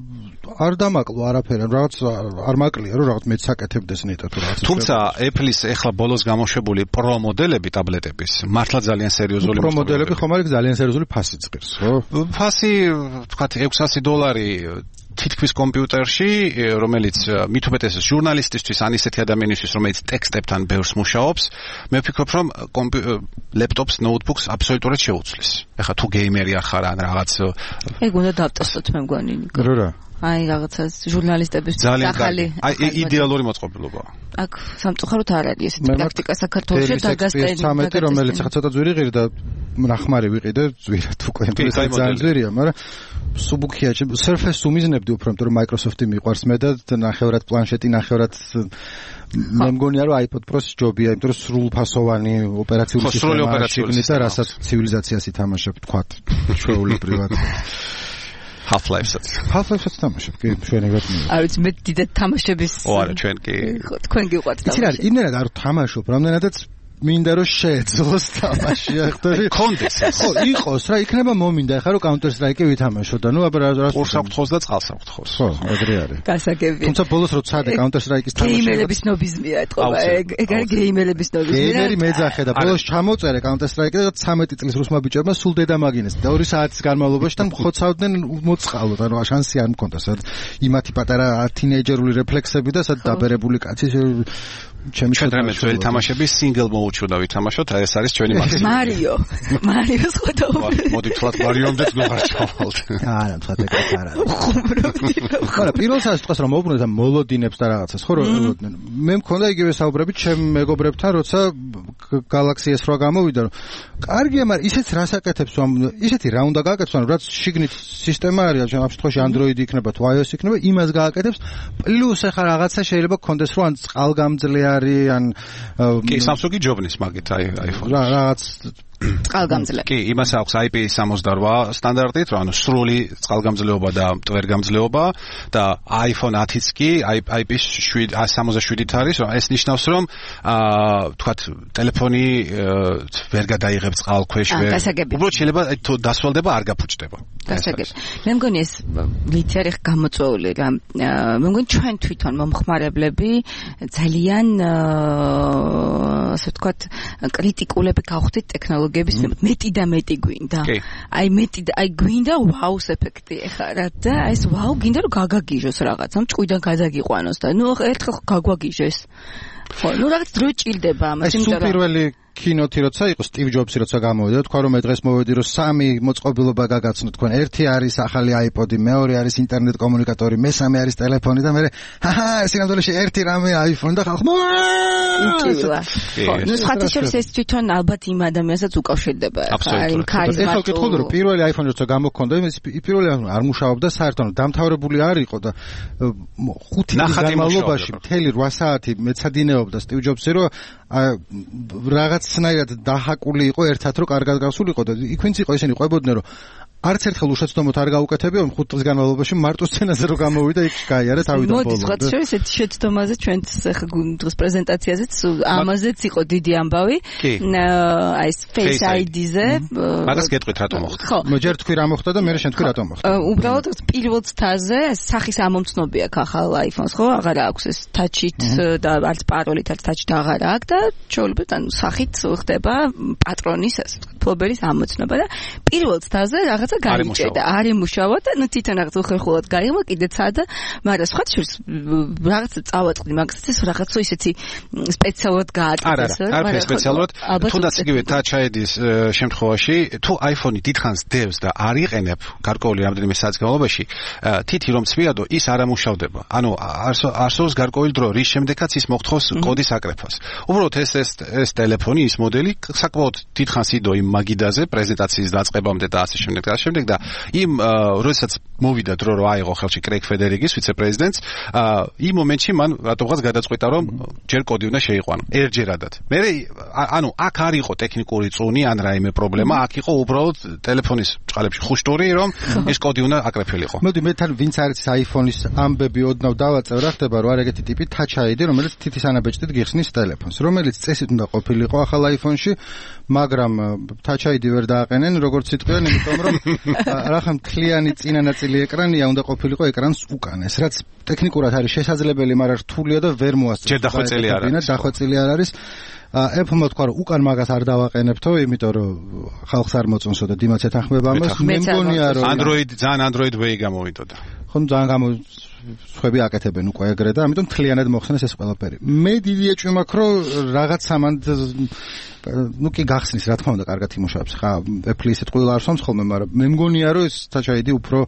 არ დამაკლო არაფერი, რაღაც არ მაკლია, რომ რაღაც მეც საკეთებდეს ნეტა თუ რაღაც. თუმცა Apple-ის ეხლა ბოლოს გამოშვებული Pro მოდელები ტაბლეტების მართლა ძალიან სერიოზული Pro მოდელები ხომ არის ძალიან სერიოზული ფასი წირს, ხო? ფასი, ვთქვათ, ექვსასი დოლარი თითქმის კომპიუტერში, რომელიც მithumetes ჟურნალისტისთვის ან ისეთი ადამიანისთვის, რომელიც ტექსტებთან ბევრს მუშაობს, მე ვფიქრობ, რომ ლეპტოპს, ნოუთბუქს აბსოლუტურად შეუცვლის. ეხლა თუ გეიმერი არ ხარ ან რაღაც ეგ უნდა დავტესტოთ მე მგონი. რო რა აი რაღაცა ჟურნალისტებისთვის ახალი აი იდეალური მოწყობილობა. აქ სამწუხაროდ არ არის ესეთი პრაქტიკა საქართველოში დაგასტენი, რომელიც ახლა ცოტა ძვირი ღირ და ნახმარი ვიყიდე, ძვირად უკვე ძალიან ძვირია, მაგრამ სუბუქია, Surface უმიზნებდი უფრო, იმიტომ რომ Microsoft-ი მიყვარს მე და ნახევრად პლანშეტი, ნახევრად მე მგონია რომ iPod Pro-ს ჯობია, იმიტომ რომ სრულფასოვანი ოპერაციული სისტემა შექმნიდა, რასაც ცივილიზაციას ითამაშებ, თქვათ, ჩვეულებრივად. Half-Life-საც. Half-Life-საც თამაშობ, კი, ჩვენებად მე. არ ვიცი, მე დიდად თამაშების. ო, არა, ჩვენ კი. თქვენ გიყვართ თამაში. იცი რა, იმენად არ თამაშობ, რამდენადაც მინდა რომ შეეძლოს თამაში, ახლა კონდეს. ხო, იყოს რა, იქნება მომინდა, ახლა რომ Counter Strike-ი ვითამაშო და ნუ აბა რა ყურს აკითხოს და წყალს აკითხოს. ხო, ეგრე არის. გასაგებია. თუმცა ბოლოს რო ცადე Counter Strike-ის თამაში. გეიმერების ნობიზმია ეთქობა, ეგ ეგ არის გეიმერების ნობიზმი. გეიმერი მეძახე და ბოლოს ჩამოწერე Counter Strike-ი და ცამეტი წლის რუსმა ბიჭებმა სულ დედა მაგინეს და ორი საათის განმავლობაში თან ხოცავდნენ მოწყალოთ, ანუ შანსი არ მქონდა სად იმათი პატარა თინეიჯერული რეფლექსები და სად დაბერებული კაცი ჩემი ჩვენდრომე ძველი თამაშების single mode-ში უნდა ვითამაშოთ, აი ეს არის ჩვენი მაქსიმუმი. მარიო. მარიოს ხვდობ. მოდი თქვათ მარიომდეც გვარჩავალთ. არა, თქვათ ეგ არა. ხარა, პირველ საათს თქვას რომ მოუბრუნეთ ამ მოლოდინებს და რაღაცას, ხო რომ ელოდნენ. მე მქონდა იგივე საუბრები ჩემ მეგობრებთან, როცა Galaxy S რვა გამოვიდა, რომ კარგია, მაგრამ ისეც რას აკეთებს, ისეთი რა უნდა გააკეთოს, ანუ რაც შიგნით სისტემა არის, ამ შემთხვევაში Android იქნება თუ iOS იქნება, იმას გააკეთებს, პლუს ახლა რაღაცა შეიძლება გქონდეს, რომ ან წყალგამძლე არის ან კი Samsung-ი ჯობნის მაგით აი iPhone. რა რაღაც წყალგამძლე. კი, იმას აქვს I P სამოცდარვა სტანდარტით, რომ ანუ სრული წყალგამძლეობა და მტვერგამძლეობა და iPhone ათიც კი I P სამოცდაშვიდით არის, რომ ეს ნიშნავს, რომ აა თქვათ ტელეფონი ვერ გადაიღებს წყალქვეშ, ვერ. უბრალოდ შეიძლება თუ დასვალდება არ გაფუჭდება. გასაგებია. მე მგონი ეს ლითი არის გამოწვეული რა. მე მგონი ჩვენ თვითონ მომხმარებლები ძალიან ასე ვთქვათ კრიტიკულები გავხდით ტექნოლოგიების მეტი და მეტი გვინდა. აი მეტი და აი გვინდა ვაუს ეფექტი ეხა რა და აი ეს ვაუ გინდა რომ გაგაგიჟოს რაღაცა, მჭკვიდან გადაგიყვანოს და ნუ ერთხელ გაგვაგიჟეს. ხო, ნუ რაღაც დრო ჭირდება ამას, იმიტომ რომ პირველი კინოთი როცა იყო Steve Jobs-ი როცა გამოვიდა, თქვა რომ მე დღეს მოვედი რომ სამი მოწყობილობა გაგაცნო, თქვენ ერთი არის ახალი iPod-ი, მეორე არის ინტერნეტ კომუნიკატორი, მესამე არის ტელეფონი და მე ჰაჰა, სინამდვილეში ერთი რამე iPhone და ხალხო იქილა. ხო, ნუ სხვათა შორის ეს თვითონ ალბათ იმ ადამიანსაც უკავშირდება. აი, ქარიზმატულ. ეხლა ვკითხულობ რომ პირველი iPhone როცა გამოგქონდა, იმის პირველი არ მუშაობდა საერთოდ, დამთავრებული არ იყო და ხუთი წლის განმავლობაში მთელი რვა საათი მეცადინეობდა Steve Jobs-ი რომ რაღაც სნაირად დაჰაკული იყო ერთად რომ კარგად გავსულიყო და იქ ვინც იყო ისინი ყვებოდნენ რომ არც ერთხელ უშეცდომოდ არ გაუკეთებია, ხუთ წლის განმავლობაში მარტო სცენაზე რო გამოვიდა, იქ გაიარა თავიდან ბოლომდე. მოდი, სხვა შორის ეს შეცდომაზე ჩვენც ახლა დღეს პრეზენტაციაზეც ამაზეც იყო დიდი ამბავი. აი ეს Face άი დი-ზე. მაგას გეტყვით რატომ მოხდა? ხო. მოჯერ თქვი რა მოხდა და მე შენ თქვი რატომ მოხდა. უბრალოდ პირველ ცდაზე სახის ამომცნობი აქვს ახალ iPhone-ს, ხო? აღარ აქვს ეს touch-ით და არც პაროლით, არც touch-ით აღარ აქვს და ჩვეულებრივ ანუ სახით ხდება პატრონის ასე ვთქვათ, ფლობერის ამოცნობა და პირველ ცდაზე რაღაცა გაიჭედა, არ იმუშავა და ნუ თვითონ რაღაც უხერხულად გაიღო, კიდეც ადა, მაგრამ სხვა შორის რაღაცა წავაწყდი, მაგასაც ეს რაღაცა ისეთი სპეციალურად გააკეთეს, არა, არა, სპეციალურად, თუნდაც იგივე Touch άი დი-ის შემთხვევაში, თუ iPhone-ი დიდხანს დევს და არ იყენებ გარკვეული რამდენიმე საათის განმავლობაში, თითი რომ წვიადო, ის არ ამუშავდება. ანუ არსებობს გარკვეული დრო, რის შემდეგაც ის მოხდოს კოდის აკრეფას. უბრალოდ ეს ეს ეს ტელეფონი, ის მოდელი საკმაოდ დიდხანს იდო იმ მაგიდაზე, პრეზენტაციის დაწყებამდე და ასე შემდეგ და ასე შემდეგ და იმ როდესაც მოვიდა დრო რომ აიღო ხელში კრეიგ ფედერიგის ვიცე-პრეზიდენტს, იმ მომენტში მან რატომღაც გადაწყვიტა რომ ჯერ კოდი უნდა შეიყვანო ერთჯერადად. მე ანუ აქ არ იყო ტექნიკური წუნი ან რაიმე პრობლემა, აქ იყო უბრალოდ ტელეფონის წყალებში ხუშტური რომ ეს კოდი უნდა აკრეფილიყო. მოდი მე თან ვინც არის iPhone-ის ამბები ოდნავ დავაწევ რა ხდება რომ არ ეგეთი ტიპი Touch άი დი რომელიც თითის ანაბეჭდით გიხსნის ტელეფონს, რომელიც წესით უნდა ყოფილიყო ახალ iPhone-ში, მაგრამ Touch άი დი ვერ დააყენენ როგორც სიტყვიან, იმიტომ რომ რახან მთლიანი წინა ნაწილი ეკრანია, უნდა ყოფილიყო ეკრანს უკანეს, რაც ტექნიკურად არის შესაძლებელი, მაგრამ რთულია და ვერ მოასწრებს. ჯერ დახვეწილი არ არის. დახვეწილი არ არის. Apple-მა თქვა რომ უკან მაგას არ დავაყენებთო, იმიტომ რომ ხალხს არ მოწონსო და დიმაც ეთანხმება ამას. მე მგონია რომ Android ძალიან Android Way გამოვიდოდა. ხო, ძალიან გამო სხვები აკეთებენ უკვე ეგრე და ამიტომ თლიანად მოხსნეს ეს ყველაფერი. მე დიდი ეჭვი მაქვს რომ რაღაც სამანდ ну კი გახსნის რა თქმა უნდა კარგად იმუშავებს ხა Apple ისეთ ყველა არ სვამს ხოლმე, მაგრამ მე მგონია რომ ეს Touch άი დი უფრო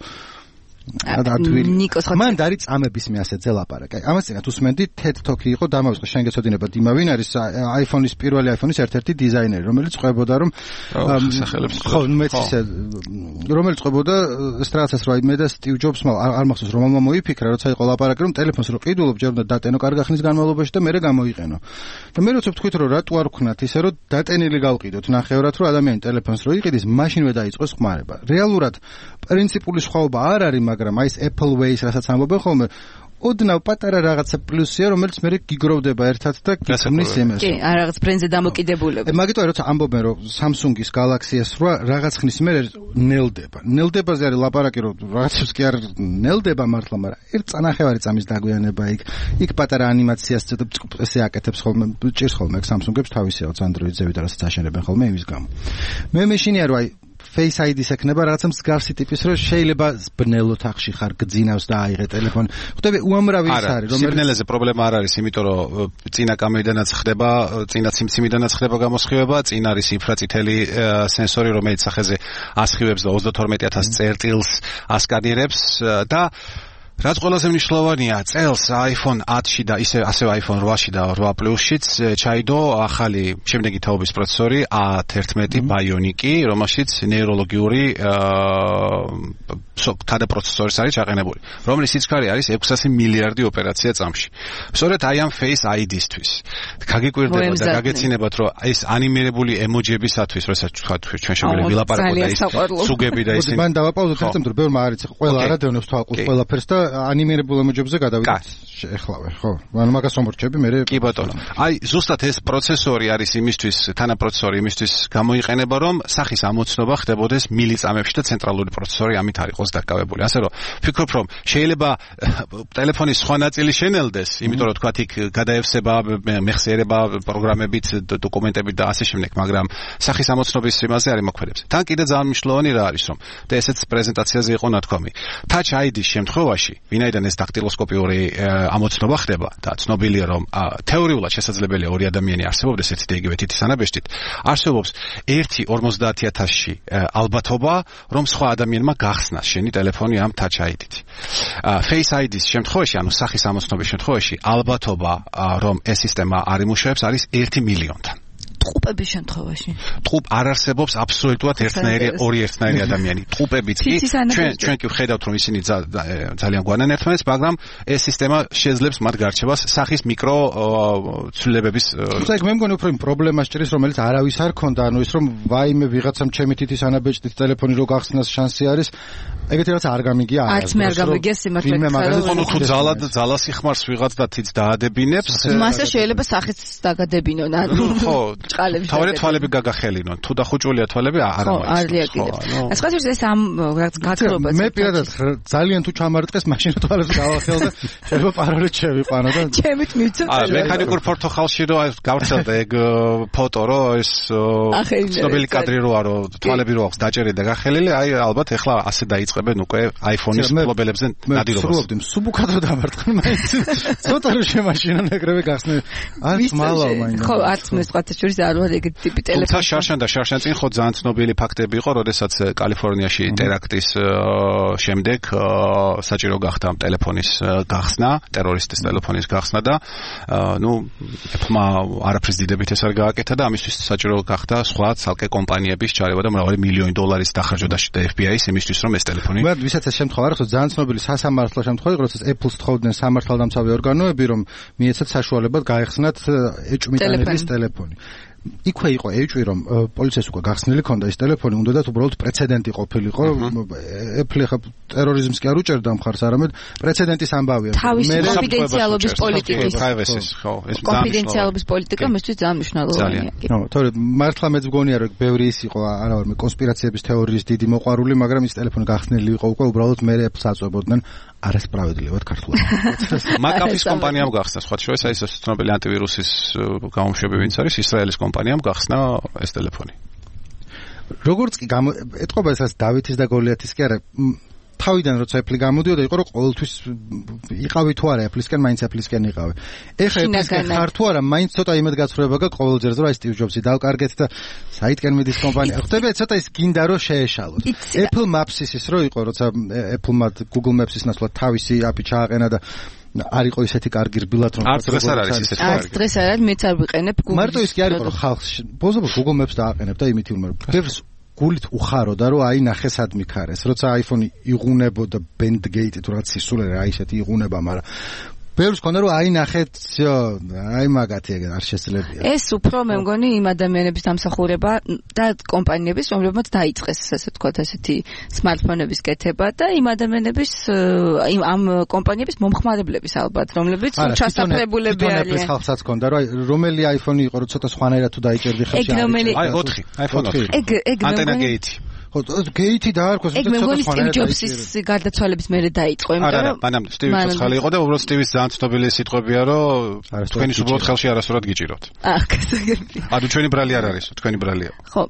ნიკოს მან დაარი წამების მე ასე ძელაპარაკე. ამას წინათ უსმენდი TED Talk-ი იყო, დამავიწყე შენ გეცოდინება დიმა ვინ არის iPhone-ის პირველი iPhone-ის ერთ-ერთი დიზაინერი, რომელიც ყვებოდა რომ ხო, მეც ისე რომელიც ყვებოდა ეს რაღაცას რომ მე და Steve Jobs-მა არ მახსოვს რომელმა მოიფიქრა, როცა იყო ლაპარაკი რომ ტელეფონს რო ყიდულობ ჯერ უნდა დატენო კარგ ხნის განმავლობაში და მერე გამოიყენო. და მე როცა ვთქვით რომ რატო არ ვქნათ ისე რომ დატენილი გავყიდოთ ნახევრად რომ ადამიანი ტელეფონს რო იყიდის, მაშინვე დაიწყოს ხმარება. რეალურად პრინციპული სხვაობა არ არის, მაგრამ აი ეს Apple Way-ს რასაც ამბობენ ხოლმე, ოდნავ პატარა რაღაცა პლუსია, რომელიც მე გიგროვდება ერთად და გიხმნის იმას. კი, არ რაღაც ბრენდზე დამოკიდებულება. მაგიტო როცა ამბობენ რომ Samsung-ის Galaxy S რვა რაღაც ხნის მერე ნელდება. ნელდებაზე არის ლაპარაკი რომ რაღაცებს კი არ ნელდება მართლა, მაგრამ ერთ წანახევარი წამის დაგვიანება იქ. იქ პატარა ანიმაციას ცოტა ესე აკეთებს ხოლმე, ჭირს ხოლმე Samsung-ებს თავისი რაღაც Android-ზე ვიდრე რასაც აშენებენ ხოლმე იმის გამო. მე მეშინია რომ აი Face άი დი-ს ექნება რაღაცა მსგავსი ტიპის, რომ შეიძლება ბნელო თახში ხარ, გძინავს და აიღე ტელეფონი. ხვდები უამრავი ის არის, რომელიც სიგნალზე პრობლემა არ არის, იმიტომ რომ წინა კამერიდანაც ხდება, წინა ციმციმიდანაც ხდება გამოსხივება, წინ არის ინფრაწითელი სენსორი, რომელიც სახეზე ასხივებს და ოცდათორმეტი ათასი წერტილს ასკანირებს და რაც ყველაზე მნიშვნელოვანია, წელს iPhone ათში და ისე ასევე iPhone რვაში და რვა პლუსშიც ჩაიდო ახალი შემდეგი თაობის პროცესორი A თერთმეტი Bionic-ი, რომელშიც ნეიროლოგიური გადაპროცესორის არის ჩაყენებული, რომლის სიჩქარე არის ექვსასი მილიარდი ოპერაცია წამში. სწორედ აი ამ Face άი დი-სთვის გაგიკვირდება და გაგეცინებათ, რომ ეს ანიმირებული ემოჯებისათვის, როდესაც ჩვენ შეგვიძლია ვილაპარაკოთ ის სუგები და ისინი. მან დავაპაუზოთ ხერხემ, რომ ბევრმა არ იცი, ყველა არადევნებს თვალყურს ყველაფერს და ანიმირებულ ემოჯებზე გადავიდეთ ეხლავე, ხო? ანუ მაგას მომრჩები მე. კი ბატონო. აი ზუსტად ეს პროცესორი არის იმისთვის, თანაპროცესორი იმისთვის გამოიყენება, რომ სახის ამოცნობა ხდებოდეს მილიწამებში და ცენტრალური პროცესორი ამით არ იყოს დაკავებული. ასე რომ ვფიქრობ, რომ შეიძლება ტელეფონის სხვა ნაწილი შენელდეს, იმიტომ რომ თქვათ იქ გადაევსება, მეხსიერება პროგრამებით, დოკუმენტებით და ასე შემდეგ, მაგრამ სახის ამოცნობის იმაზე არ იმოქმედებს. თან კიდე ძალიან მნიშვნელოვანი რა არის, რომ და ესეც პრეზენტაციაზე იყო ნათქვამი. Touch άი დი-ის შემთხვევაში, ვინაიდან ეს დაქტილოსკოპიური ამოცნობა ხდება და ცნობილია, რომ თეორიულად შესაძლებელია ორი ადამიანი არსებობდეს ერთი და იგივე თითის ანაბეჭდით, არსებობს ერთი ორმოცდაათი ათასში ალბათობა, რომ სხვა ადამიანმა გახსნას შენი ტელეფონი ამ Touch άი დი-ით. Face άი დი-ის შემთხვევაში, ანუ სახის ამოცნობის შემთხვევაში, ალბათობა, რომ ეს სისტემა არ იმუშავებს, არის ერთი მილიონთან. ტყუპების შემთხვევაში. ტყუპ არ არსებობს აბსოლუტურად ერთნაირი ორი ერთნაირი ადამიანი. ტყუპებიც კი ჩვენ ჩვენ კი ვხედავთ რომ ისინი ძალიან გვანან ერთმანეთს, მაგრამ ეს სისტემა შეძლებს მათ გარჩევას სახის მიკრო ცვლილებების. თუმცა მე მგონი უფრო იმ პრობლემას ჭრის, რომელიც არავის არ ქონდა, ანუ ის რომ ვაიმე ვიღაცამ ჩემი თითის ანაბეჭდით ტელეფონი რო გახსნას შანსი არის, ეგეთი რაღაცა არ გამიგია. არც მე არ გამიგია სიმართლე გითხრათ. ანუ თუ ძალად ძალას იხმარს ვიღაც და თიც დაადებინებს, მასე შეიძლება სახით დაგადებინონ, ანუ ხო, ჭყალებს. თავი თვალები გაგახელინონ. თუ დახუჭულია თვალები არ ამოიცნობს. ხო, ასე რომ ეს ამ რაღაც გაქრობას. მე პირადად ძალიან თუ ჩამარტყეს, მაშინ თვალებს გავახელ და შეიძლება პაროლით შევიყვანო და ჩემით მივცემ. აა მექანიკურ პორტოხალში რო გავრცელდა ეგ ფოტო რო ეს ცნობილი კადრი როა რო თვალები რო აქვს დაჭერილი და გახელილი, აი ალბათ ეხლა ასე დაიწყებენ უკვე iPhone-ის მფლობელებზე ნადირობას. ვსრულობდი, სუბუქად რო დამარტყენ მაინც. ცოტა რო შემაშინან ეგრევე გახსნე. არც მალავ მაინც. ხო, არც მე სხვათა შორის არ ვარ ეგეთი ტიპი ტელეფონი. თუმცა შარშან და შარშან წინ ხო ძალიან ცნობილი ფაქტები იყო, როდესაც კალიფორნიაში ტერაქტის შემდეგ საჭირო გახდა ტელეფონის გახსნა, ტერორისტის ტელეფონის გახსნა და ნუ Apple-მა არაფრის დიდებით ეს არ გააკეთა და ამისთვის საჭირო გახდა სხვა ცალკე კომპანიების ჩარევა და მრავალი მილიონი დოლარის დახარჯვა და F B I-ს იმისთვის რომ ეს ტელეფონი. მე ვისაც ეს შემთხვევა არის, ხო ძალიან ცნობილი სასამართლო შემთხვევა იყო, როდესაც Apple-ს თხოვდნენ სამართალდამცავი ორგანოები, რომ მიეცათ საშუალებად გაეხსნათ ეჭვმიტანების ტელეფონი. იქვე იყო ეჭვი რომ პოლიციას უკვე გახსნილი ქონდა ეს ტელეფონი, უნდათ უბრალოდ პრეცედენტი ყოფილიყო. Apple ხა ტერორიზმს კი არ უჭერდა მხარს, არამედ პრეცედენტის ამბავია. მე კონფიდენციალობის პოლიტიკის privacy-ს, ხო, ეს კონფიდენციალობის პოლიტიკა მისთვის ძალიან მნიშვნელოვანია. ხო, თორე მართლა მეც მგონია რომ ბევრი ის იყო, არა ვარ მე კონსპირაციების თეორიის დიდი მოყვარული, მაგრამ ის ტელეფონი გახსნილი იყო უკვე უბრალოდ მე Apple-ს აწვებოდნენ არასправедливად ქართულად. McAfee-ის კომპანიამ გახსნა, სხვა შორის აი ეს ცნობილი ანტივირუსის გამოშვები ვინც არის, ისრაელის კომპანიამ გახსნა ეს ტელეფონი. როგორც კი ეთყობა ეს დავითის და გოლიათის კი არა, თავიდან როცა Apple გამოდიოდა, იყო რომ ყოველთვის იყავი თუ არა Apple-ისკენ, მაინც Apple-ისკენ იყავი. ეხლა Apple-ისკენ ხარ თუ არა, მაინც ცოტა იმედ გაცხრება გა ყოველ ჯერზე რომ აი Steve Jobs-ი დავკარგეთ და საითკენ მიდის კომპანია. ხდება ცოტა ის გინდა რომ შეეშალოს. Apple Maps-ის ის რო იყო, როცა Apple-მა Google Maps-ის ნაცვლად თავისი API ჩააყენა და არ იყო ისეთი კარგი რბილად რომ არც დღეს არ არის ისეთი კარგი. არც დღეს არ არის, მეც არ ვიყენებ Google. მარტო ის კი არ იყო რომ ხალხს ბოზობ Google Maps დააყენებ და იმით უმარ. ბევრს გულით უხაროდა რომ აი ნახე სად მიქარეს. როცა iPhone-ი იღუნებოდა Bandgate თუ რაც ისულე რა ისეთი იღუნება, მაგრამ ბევრს ქონდა რომ აი ნახეთ, всё, აი მაგათი ეგ არ შესაძლებია. ეს უფრო მე მგონი იმ ადამიანების დამსახურება და კომპანიების, რომლებმაც დაიწყეს ესე ვთქვათ ესეთი smartphone-ების კეთება და იმ ადამიანების იმ ამ კომპანიების მომხმარებლების ალბათ, რომლებიც ჩასაფრებულები არიან. ეს ხალხსაც ქონდა რომ აი რომელი iPhone-ი იყო რომ ცოტა სხვანაირად თუ დაიჭერდი ხალხი. აი ოთხი, iPhone ოთხი. ეგ ეგ ანტენა გეითი. ხო, გეითი დაარქვეს, ეგ მე მგონი Steve Jobs-ის გარდაცვალების მერე დაიწყო, იმიტომ რომ არა, მანამ Steve Jobs ხალი იყო და უბრალოდ Steve-ის ძალიან ცნობილი სიტყვებია, რომ თქვენი უბრალოდ ხელში არასდროს გიჭიროთ. აჰ, გასაგებია. ანუ ჩვენი ბრალი არ არის, თქვენი ბრალია. ხო,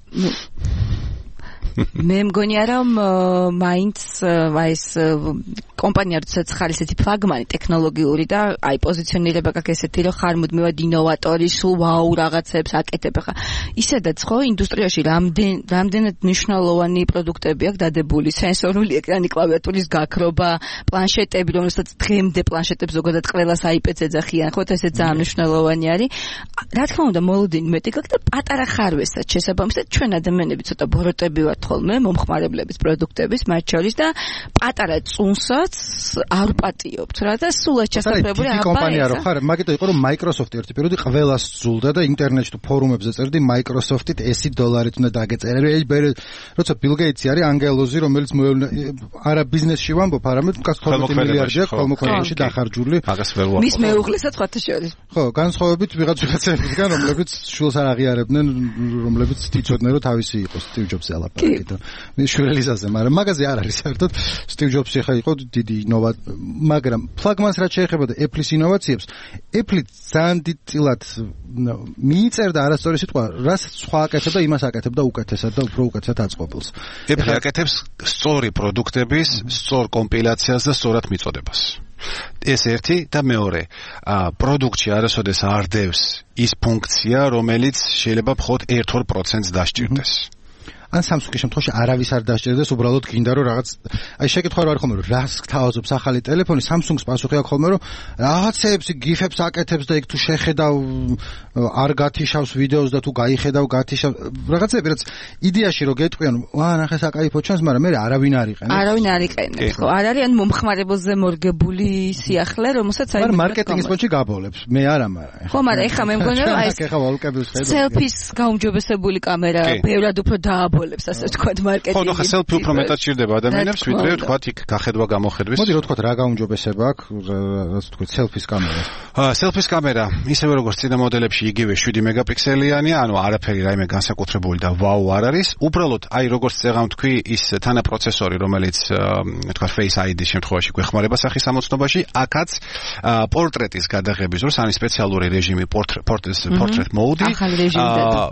მე მგონი რომ მაინც აი ეს კომპანია როდესაც ხარ ესეთი ფლაგმანი ტექნოლოგიური და აი პოზიციონირება გაქვს ესეთი რომ ხარ მუდმივად ინოვატორი, სულ ვაუ რაღაცებს აკეთებ. ხა ისედაც ხო ინდუსტრიაში რამდენ რამდენად მნიშვნელოვანი პროდუქტები აქვს დადებული, სენსორული ეკრანი, კლავიატურის გაქრობა, პლანშეტები, რომელსაც დღემდე პლანშეტებს ზოგადად ყველას iPad-ს ეძახიან, ხო, ეს ძალიან მნიშვნელოვანი არის. რა თქმა უნდა, მოლოდინი მეტი გაქვს და პატარა ხარვესაც შესაბამისად ჩვენ ადამიანები ცოტა ბოროტები ვართ ხოლმე მომხმარებლების პროდუქტების მათ შორის და პატარა წუნსაც არ პატიობთ რა და სულაც ჩასაფრებული აბა ეს კომპანია რო ხარ, მაგიტო იყო რომ Microsoft ერთი პერიოდი ყველას ძულდა და ინტერნეტში თუ ფორუმებზე წერდი Microsoft-ით ესი დოლარით უნდა დაგეწერე. აი როცა Bill Gates-ი არის ანგელოზი, რომელიც არა ბიზნესში ვამბობ, არამედ თორმეტ მილიარდია ხოლმოქმედებში დახარჯული. მის მეუღლესაც ხათა შორის. ხო, განსხვავებით ვიღაც ვიღაცებისგან, რომლებიც შულს არ აღიარებდნენ, რომლებიც თვითონდნენ რომ თავისი იყოს Steve Jobs-ი ალაპარაკი. მე შურელიზაზე, მაგრამ მაგაზე არ არის საერთოდ. Steve Jobs-ი ხა იყო დიდი ინოვატორი, მაგრამ ფლაგმანს რაც შეეხება და Apple-ის ინოვაციებს, Apple ძალიან დიდწილად მიიწერდა არასწორი სიტყვა, რაც სხვა აკეთებდა, იმას აკეთებდა უკეთესად და უფრო უკეთესად აწყობილს. Apple აკეთებს სწორი პროდუქტების, სწორ კომპილაციას და სწორად მიწოდებას. ეს ერთი და მეორე, პროდუქტში არასოდეს არ დევს ის ფუნქცია, რომელიც შეიძლება მხოლოდ ერთ-ორ პროცენტს დასჭირდეს. ან Samsung-ის შემთხვევაში არავის არ დასჭირდეს, უბრალოდ გინდა რომ რაღაც აი შეკითხვა რა არის ხოლმე რომ რას გთავაზობს ახალი ტელეფონი, Samsung-ს პასუხი აქვს ხოლმე რომ რაღაცეებს გიფებს აკეთებს და იქ თუ შეხედავ არ გათიშავს ვიდეოს და თუ გაიხედავ გათიშავს რაღაცები რაც იდეაში რომ გეტყვიან ვა ნახე საკაიფო ჩანს, მაგრამ მე არავინ არ იყენებს. არავინ არ იყენებს, ხო. არ არის ან მომხმარებელზე მორგებული სიახლე, რომელსაც აი მაგრამ მარკეტინგის პონჩი გაბოლებს. მე არა, მაგრამ ხო, მაგრამ ეხლა მე მგონი რომ აი ეს ეხლა ვოლკების ხედავ. სელფის გაუმჯობესებული კამერა ბევრად უფრო დააბოლებს, ასე ვთქვათ, მარკეტინგი. ხო, ხა სელფი უფრო მეტად ჭირდება ადამიანებს, ვიდრე ვთქვათ იქ გახედვა გამოხედვის. მოდი რა ვთქვათ, რა გაუმჯობესება აქვს, რაც ვთქვათ, სელფის კამერა. აა, სელფის კამერა, ისევე როგორც წინა მოდელებში იგივე შვიდი მეგაპიქსელიანია, ანუ არაფერი რაიმე განსაკუთრებული და ვაუ არ არის. უბრალოდ აი როგორც წეღამ თქვი, ის თანაპროცესორი, რომელიც თქვა Face άი დი-ის შემთხვევაში გვეხმარება სახის ამოცნობაში, აქაც პორტრეტის გადაღების დროს არის სპეციალური რეჟიმი, portrait mode. ახალი რეჟიმი და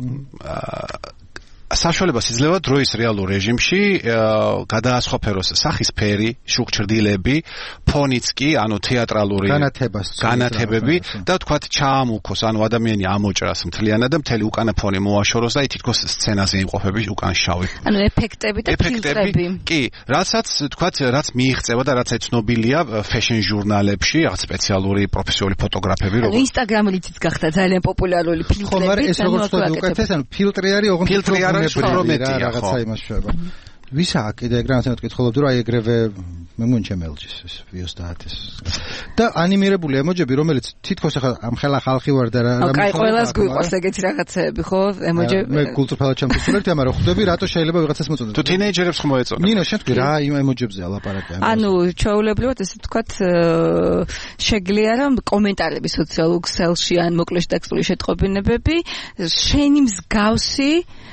საშუალებას იძლევა დროის რეალურ რეჟიმში გადაასხვაფეროს სახის ფერი, შუქჭრდილები, ფონიც კი, ანუ თეატრალური განათებები და თქვათ ჩაამუქოს, ანუ ადამიანი ამოჭრას მთლიანად და მთელი უკანა ფონი მოაშოროს და თითქოს სცენაზე იმყოფები უკან შავი. ანუ ეფექტები და ფილტრები. კი, რასაც თქვათ, რაც მიიღწევა და რაც ცნობილია fashion ჟურნალებში, რაღაც სპეციალური პროფესიული ფოტოგრაფები, როგორ ინსტაგრამიდანაც გახდა ძალიან პოპულარული ფილტრები. ხო, მაგრამ ეს როგორც თქვი უკეთეს, ანუ ფილტრი არის, ოღონდ ფილტრი არის პრომეტია რაღაცა იმას შეება. ვისა კიდე ეგრევე მეთქხოვდი რომ აი ეგრევე მე მგონი ჩემელჯის ეს ვიოს დაათეს. და ანიმირებული ემოჯები რომელიც თითქოს ახლა ამ ხელა ხალხი ვარ და რა რა აი ყველას გვიყვარს ეგეთი რაღაცეები ხო ემოჯები. მე კულტურფალად ჩემთვის მაგრამ ხვდები რატო შეიძლება ვიღაცას მოწოდოს. თუ თინეიჯერებს ხომ მოეწონა. ნინო შენ თქვი რა იმ ემოჯებზე ალაპარაკია. ანუ ჩვეულებრივად ესე ვთქვათ შეგლია რომ კომენტარები სოციალურ ქსელში ან მოკლე ტექსტური შეტყობინებები შენი მსგავსი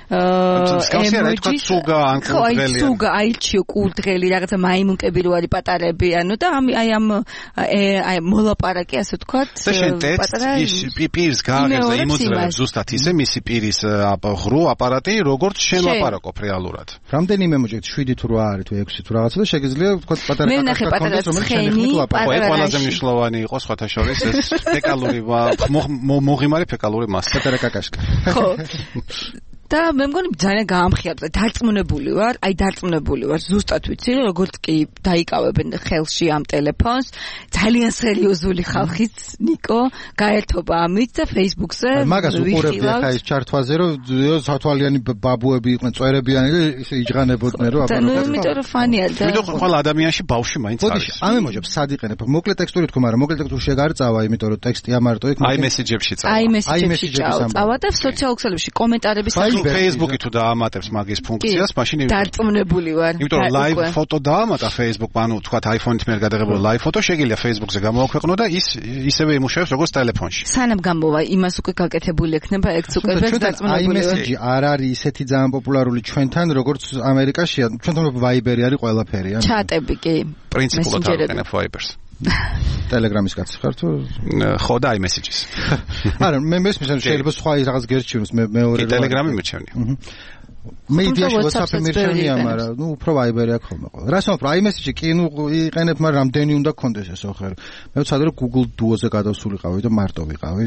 ემოჯი სუგა ან კურდღელი სუგა აიჩიო კურდღელი რაღაცა მაიმუნკები რო არის პატარები ანუ და აი ამ აი მოლაპარაკი ასე ვთქვათ პატარა ის პირის გააღებს და იმოძრაებს ზუსტად ისე მისი პირის ღრუ აპარატი როგორც შენ ლაპარაკობ რეალურად. რამდენი ემოჯი შვიდი თუ რა არის თუ ექვსი თუ რაღაცა და შეგიძლია ვთქვათ პატარა მე ნახე პატარა ცხენი პატარა ყველაზე მნიშვნელოვანი იყო სხვათა შორის ეს ფეკალური მოღიმარი ფეკალური მასა პატარა კაკაშკა. ხო და მე მგონი ძალიან გაამხიარდა დარწმუნებული ვარ აი დარწმუნებული ვარ ზუსტად ვიცი რომ როგორც კი დაიკავებენ ხელში ამ ტელეფონს ძალიან სერიოზული ხალხიც ნიკო გაერთობა ამით და Facebook-ზე მაგას უყურებდი ახლა ის ჩართვაზე რომ სათვალიანი ბაბუები იყვნენ წვერებიანი და ისე იჯღანებოდნენ რომ აბა ნუ იმიტომ რომ ფანია და იმიტომ რომ ყველა ადამიანში ბავშვი მაინც არის ამ ემოჯებს სად იყენებ მოკლე ტექსტური თქო მაგრამ მოკლე ტექსტური შეგარწავა იმიტომ რომ ტექსტი ამარტო იქ აი მესეჯებში წავა აი მესეჯებში წავა და სოციალურ ქსელებში კომენტარების Facebook-ი თუ დაამატებს მაგის ფუნქციას, მაშინ დარწმუნებული ვარ. იმიტომ რომ live ფოტო დაამატა Facebook, ანუ თქვა iPhone-ით მიერ გადაღებული live ფოტო შეგიძლია Facebook-ზე გამოაქვეყნო და ის ისევე იმუშავებს როგორც ტელეფონში. სანამ გამოვა, იმას უკვე გაკეთებული ექნება, ეგც უკვე ვერ დარწმუნებული ვარ. iMessage არ არის ისეთი ძალიან პოპულარული ჩვენთან, როგორც ამერიკაშია. ჩვენთან Viber-ი არის ყველაფერი, ანუ ჩატები კი. პრინციპულად არ ვიყენებ Viber-ს. Telegram-ის კაცი ხარ თუ? ხო და iMessage-ის. არა, მე მესმის შეიძლება სხვა რაღაც გერჩივნოს მე მეორე Telegram-ი მიჩვენია. მე იდეაში WhatsApp-ი მირჩენია, მაგრამ ნუ უფრო Viber-ი აქვს ხოლმე ყველა. რას ვამბობ, iMessage-ი კი ნუ იყენებ, მაგრამ რამდენი უნდა გქონდეს ეს ოხერ. მე ვცადე რომ Google Duo-ზე გადავსულიყავი და მარტო ვიყავი.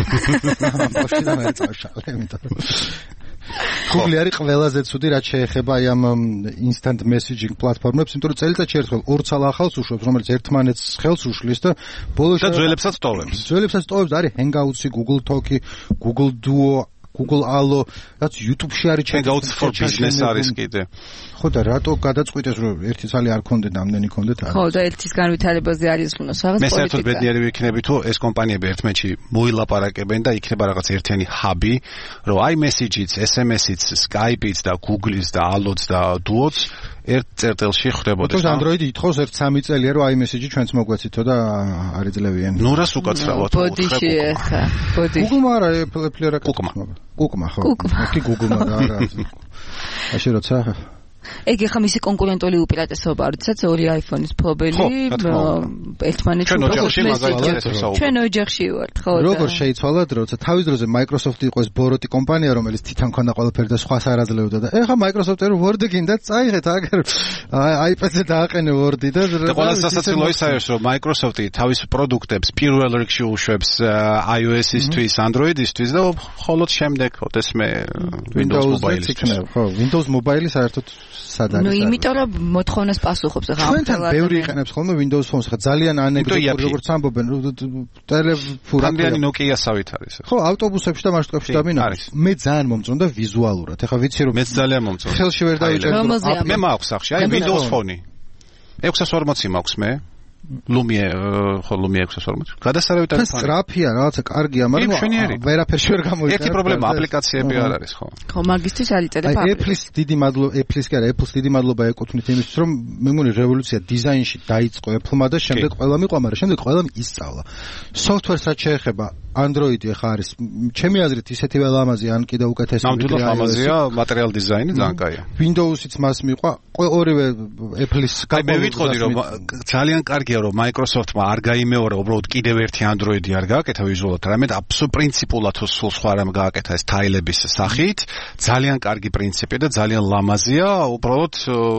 ამაში და მე წავშალე, იმიტომ რომ Google არის ყველაზე ცუდი რაც შეეხება აი ამ instant messaging პლატფორმებს, იმიტომ რომ წელიწადში ერთხელ ორ ცალ ახალს უშვებს, რომელიც ერთმანეთს ხელს უშლის და ბოლოს და ძველებსაც ტოვებს. ძველებსაც ტოვებს, არის Hangouts-ი, Google Talk-ი, Google Duo, Google Allo, რაც YouTube-ში არის Hangouts for business არის კიდე. ხო და რატო გადაწყვიტეს რომ ერთი ცალი არ ქონდეთ, ამდენი ქონდეთ არა? ხო და ერთის განვითარებაზე არის ხნოს რაღაც პოლიტიკა. მე საერთოდ ბედნიერი ვიქნები თუ ეს კომპანიები ერთმანეთში მოილაპარაკებენ და იქნება რაღაც ერთიანი ჰაბი, რომ iMessage-იც, ეს em es-იც, Skype-იც და Google-იც და Allo-ც და Duo-ც ერთ წერტილში ხდებოდეს. თქოს Android-ი ითხოვს ერთ სამი წელია რომ iMessage ჩვენც მოგვეცითო და არ იძლევიან. ნუ რას უკაცრავად ბოდიში ახლა. ბოდიში. Google-მა არა, Apple-ი არა. Google-მა. Google-მა ხო. Google-მა. კი Google-მა არა. ასე როცა ეგ ხა მისი კონკურენტული უპირატესობა არის, ცაც ორი iPhone-ის ფლობელი ერთმანეთს ჩვენ ოჯახში ვართ, ხო და როგორ შეიცვალა როცა თავის დროზე Microsoft იყო ეს ბოროტი კომპანია, რომელიც თვითონ ქონდა ყველაფერი და სხვას არ აძლევდა და ეხა Microsoft-ი Word-ი გინდა წაიღეთ აგერ iPad-ზე დააყენე Word-ი და და ყველაზე სასაცილო ის არის რომ Microsoft-ი თავის პროდუქტებს პირველ რიგში უშვებს iOS-ისთვის, Android-ისთვის და მხოლოდ შემდეგ ოდესმე Windows Mobile-ისთვის. ხო, Windows Mobile-ი საერთოდ სად არის? ნუ იმიტომ რომ მოთხოვნას პასუხობს ხა ჩვენთან ბევრი იყენებს ხოლმე Windows Phone-ს ხა ძალიან ანეკდოტური როგორც ამბობენ ტელეფონი ამდენი Nokia-სავით არის. ხო, ავტობუსებში და მარშრუტებში დამინახავს. მე ძალიან მომწონდა ვიზუალურად. ეხა ვიცი რომ მეც ძალიან მომწონდა. ხელში ვერ დავიჭერდი. მე მაქვს ახში, აი Windows Phone-ი. ექვსას ორმოცი მაქვს მე. Lumia, ხო Lumia ექვსას ორმოცი. გადასარავი ტელეფონი. სტრაფია, რაღაცა კარგია, მაგრამ ვერაფერში ვერ გამოიყენა. ერთი პრობლემა, აპლიკაციები არ არის, ხო. ხო, მაგისტრის ალიტერებ აი Apple-ის დიდი მადლობა, Apple-ის კი არა, Apple-ის დიდი მადლობა ეკუთვნით იმისთვის, რომ მე მგონი რევოლუცია დიზაინში დაიწყო Apple-მა და შემდეგ ყველა მიყვა, მაგრამ შემდეგ ყველამ ისწავლა. Software-ს რაც შეეხება Android-ი ხა არის, ჩემი აზრით ისეთივე ლამაზი ან კიდე უკეთესი ნამდვილად ლამაზია, material design-ი ძალიან კაია. Windows-იც მას მიყვა, ორივე Apple-ის აი მე ვიტყოდი რომ ძალიან კარგია რომ Microsoft-მა არ გაიმეორა უბრალოდ კიდევ ერთი Android-ი არ გააკეთა ვიზუალურად, არამედ აბსოლუტ პრინციპულად სულ სხვა რამ გააკეთა ეს თაილების სახით, ძალიან კარგი პრინციპია და ძალიან ლამაზია, უბრალოდ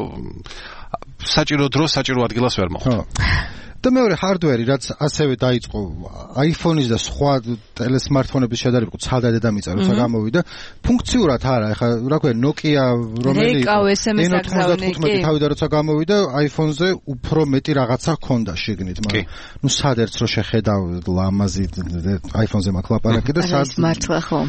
საჭირო დროს საჭირო ადგილას ვერ მოხვდა. და მეორე hardware-ი რაც ასევე დაიწყო iPhone-ის და სხვა ტელესმარტფონების შედარებით ცალ-და დედამიწა როცა გამოვიდა ფუნქციურად არა ეხა რა ქვია Nokia რომელიც ენ ოცდათხუთმეტი თავიდან როცა გამოვიდა iPhone-ზე უფრო მეტი რაღაცა ჰქონდა შიგნით მაგრამ ნუ სად ერთს რო შეხედავ ლამაზი iPhone-ზე მაქვს ლაპარაკი და სად მართლა ხო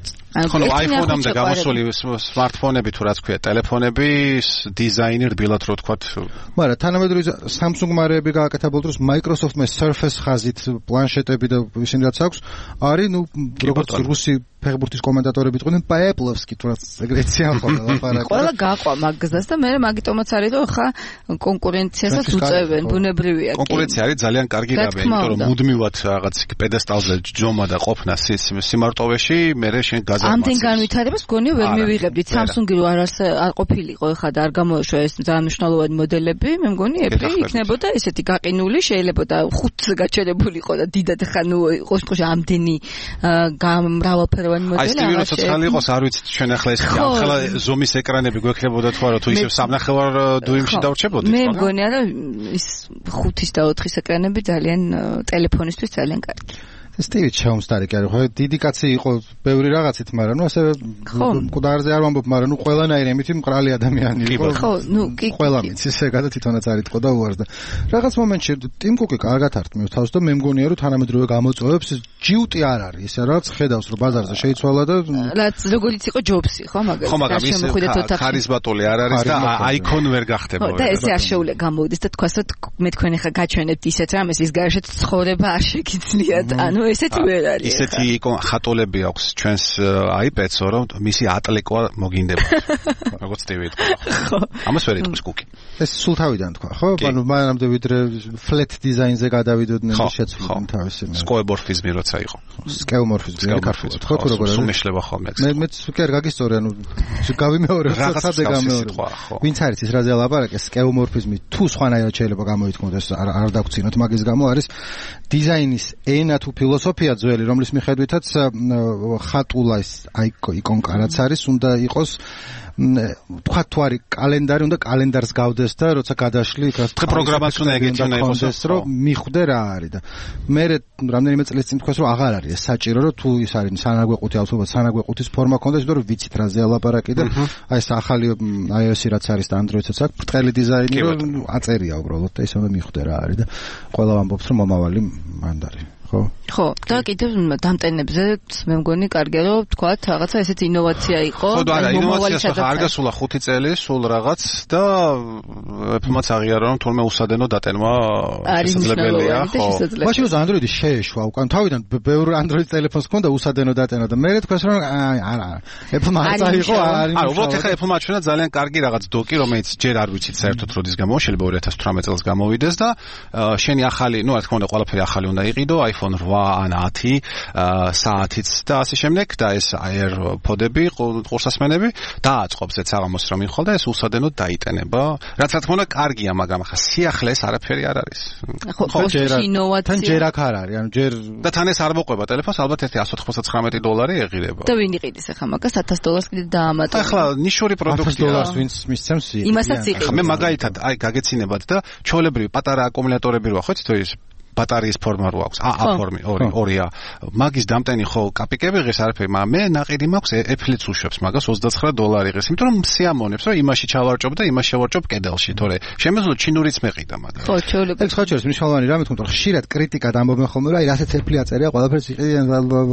ანუ iPhone-ამდე გამოსული smartphone-ები თუ რაც ქვია ტელეფონების დიზაინი რბილად რო თქვა მაგრამ თანამედროვე Samsung მარეები გააკეთა დროს Microsoft-მე Surface ხაზით პლანშეტები და ისინი რაც აქვს არის ნუ როგორც რუსი ფეხბურთის კომენტატორები იყვნენ პაეპლოვსკი თუ რაც ეგრეცია ხოლმე ლაპარაკი ყველა გაყვა მაგაზას და მე მაგიტომაც არის რომ ხა კონკურენციასაც უწევენ ბუნებრივია კი კონკურენცია არის ძალიან კარგი რამე იმიტომ რომ მუდმივად რაღაც პედესტალზე ჯომა და ყოფნა სიმარტოვეში მე შენ გაზარმაცებს ამდენ განვითარებას გონია ვერ მივიღებდით Samsung-ი რო არ არ ყოფილიყო ხა და არ გამოეშვა ეს ძალიან მნიშვნელოვანი მოდელები მე მგონი Apple იქნებოდა ესეთი გაყინული შეიძლება და ხუთზე გაჩერებულიყო და დიდად ხა ნუ იყოს ხო ამდენი გამრავალფეროვანი აი სტივი როცა ხალი იყოს არ ვიცით ჩვენ ახლა ეს ახლა ზომის ეკრანები გვექნებოდა თუ არა თუ ისევ სამნახევარ დუიმში დავრჩებოდით მე მგონია რომ ის ხუთის და ოთხის ეკრანები ძალიან ტელეფონისთვის ძალიან კარგი სტივი ჩაუმსტარი კი არა ხო დიდი კაცი იყო ბევრი რაღაცით მაგრამ ნუ ასევე მკვდარზე არ ვამბობ მაგრამ ნუ ყველანაირი ამით მყრალი ადამიანი იყო ხო ნუ კი ყველა მიც ისე გადა თვითონაც არ იტყოდა უარს და რაღაც მომენტში ტიმ კუკი კარგად არტმევს თავს და მე მგონია რომ თანამედროვე გამოწვევებს ჯიუტი არ არის ისე რაღაც ხედავს რომ ბაზარზე შეიცვალა და რაც როგორიც იყო ჯობსი ხო მაგალითად ხო მაგრამ ის ქარიზმატული არ არის და აიკონ ვერ გახდება და ესე არ შეუძლია გამოვიდეს და თქვას რომ მე თქვენ ახლა გაჩვენებთ ისეთ რამეს ის გარშეთ ცხოვრება არ შეგიძლიათ ანუ ესეთი ვერ არის. ისეთი ხატოლები აქვს ჩვენს iPad-ს, რომ მისი ატლეკვა მოგინდება. როგორც ტივი თქვა. ხო. ამას ვერ იტყვის კუკი. ეს სულ თავიდან თქვა, ხო? ანუ მანამდე ვიდრე flat design-ზე გადავიდოდნენ შეცვლიდნენ თავისი. სკოემორფიზმი როცა იყო. სკეომორფიზმი კარგად. ხო თუ როგორ არის? სუმეშლება ხოლმე. მე მეც კი არ გაგისწორე, ანუ გავიმეორე, სად გამეორე. ვინც არის ის რაზე ლაპარაკი, სკეომორფიზმი თუ სხვანაირად შეიძლება გამოითქმოს, არ არ დაგწინოთ, მაგის გამო არის დიზაინის ენა თუ ფილოსოფია ძველი, რომლის მიხედვითაც ხატულა ის იკონკა რაც არის, უნდა იყოს თქვა თუ არის კალენდარი, უნდა კალენდარს გავდეს და როცა გადაშლი იქ რა პროგრამაც უნდა ეგეთი უნდა იყოს, რომ მიხვდე რა არის და მე რამდენიმე წელს წინ თქვას რომ აღარ არის ეს საჭირო რომ თუ ის არის სანაგვეყუთი ალბათ სანაგვეყუთის ფორმა ქონდეს, იმიტომ რომ ვიცით რაზეა ლაპარაკი და აი ეს ახალი iOS-ი რაც არის და Android-იც აქვს, ბრტყელი დიზაინი რომ აწერია უბრალოდ და ისე უნდა მიხვდე რა არის და ყველა ამბობს რომ მომავალი მანდარი ხო ხო და კიდევ დამტენებზე მე მგონი კარგია რომ თქვათ რაღაცა ესეთი ინოვაცია იყო ხო და ინოვაციას არ გასულა ხუთი წელი სულ რაღაც და Apple-მაც აღიარა რომ თურმე უსადენო დატენვა შესაძლებელია ხო მაშინ რომ Android-ი შეეშვა უკან თავიდან ბევრი Android ტელეფონს ჰქონდა უსადენო დატენა და მე თქვას რომ არა Apple-მა არ წაიღო არ არა უბრალოდ ახლა Apple-მა ჩვენა ძალიან კარგი რაღაც დოკი რომელიც ჯერ არ ვიცით საერთოდ როდის გამოვა შეიძლება ორი ათას თვრამეტ წელს გამოვიდეს და შენი ახალი ну რა თქმა უნდა ყველაფერი ახალი უნდა იყიდო iPhone iPhone eight ან ten საათიც და ასე შემდეგ და ეს AirPod-ები, ყურსასმენები დააწყობს ეს საღამოს რომ იხვალ და ეს უსადენოდ დაიტანება. რაც რა თქმა უნდა კარგია, მაგრამ ახლა სიახლეს არაფერი არ არის. ხო, ინოვაცია. თან ჯერ აქ არ არის, ანუ ჯერ და თან ეს არ მოყვება ტელეფონს, ალბათ ერთი one ninety-nine დოლარი ეღირება. და ვინ იყიდის ახლა მაგას one thousand დოლარს კიდე დაამატო. ახლა ნიშური პროდუქტია. one thousand დოლარს ვინც მისცემს? იმასაც იყიდეს. მე მაგალითად აი გაგეცინებათ და ჩოლებრივი პატარა აკუმულატორები როა, ხო იცით ის ბატარიის ფორმა რო აქვს. A ფორმი, ორი, ორია. მაგის დამტენი ხო კაპიკები ღირს არაფერი, მაგრამ მე ნაყიდი მაქვს Apple-იც უშვებს მაგას twenty-nine დოლარი ღირს, იმიტომ რომ სიამონებს, რომ იმაში ჩავარჭობ და იმაში შევარჭობ კედელში, თორე შემეძლო ჩინურიც მეყიდა მაგას. ხო, ჩოლები. ეს ხო შეიძლება მნიშვნელოვანი რამე თქო, ხშირად კრიტიკად ამბობენ ხოლმე, რომ აი რასეც Apple აწერია, ყველაფერს იყიდიან.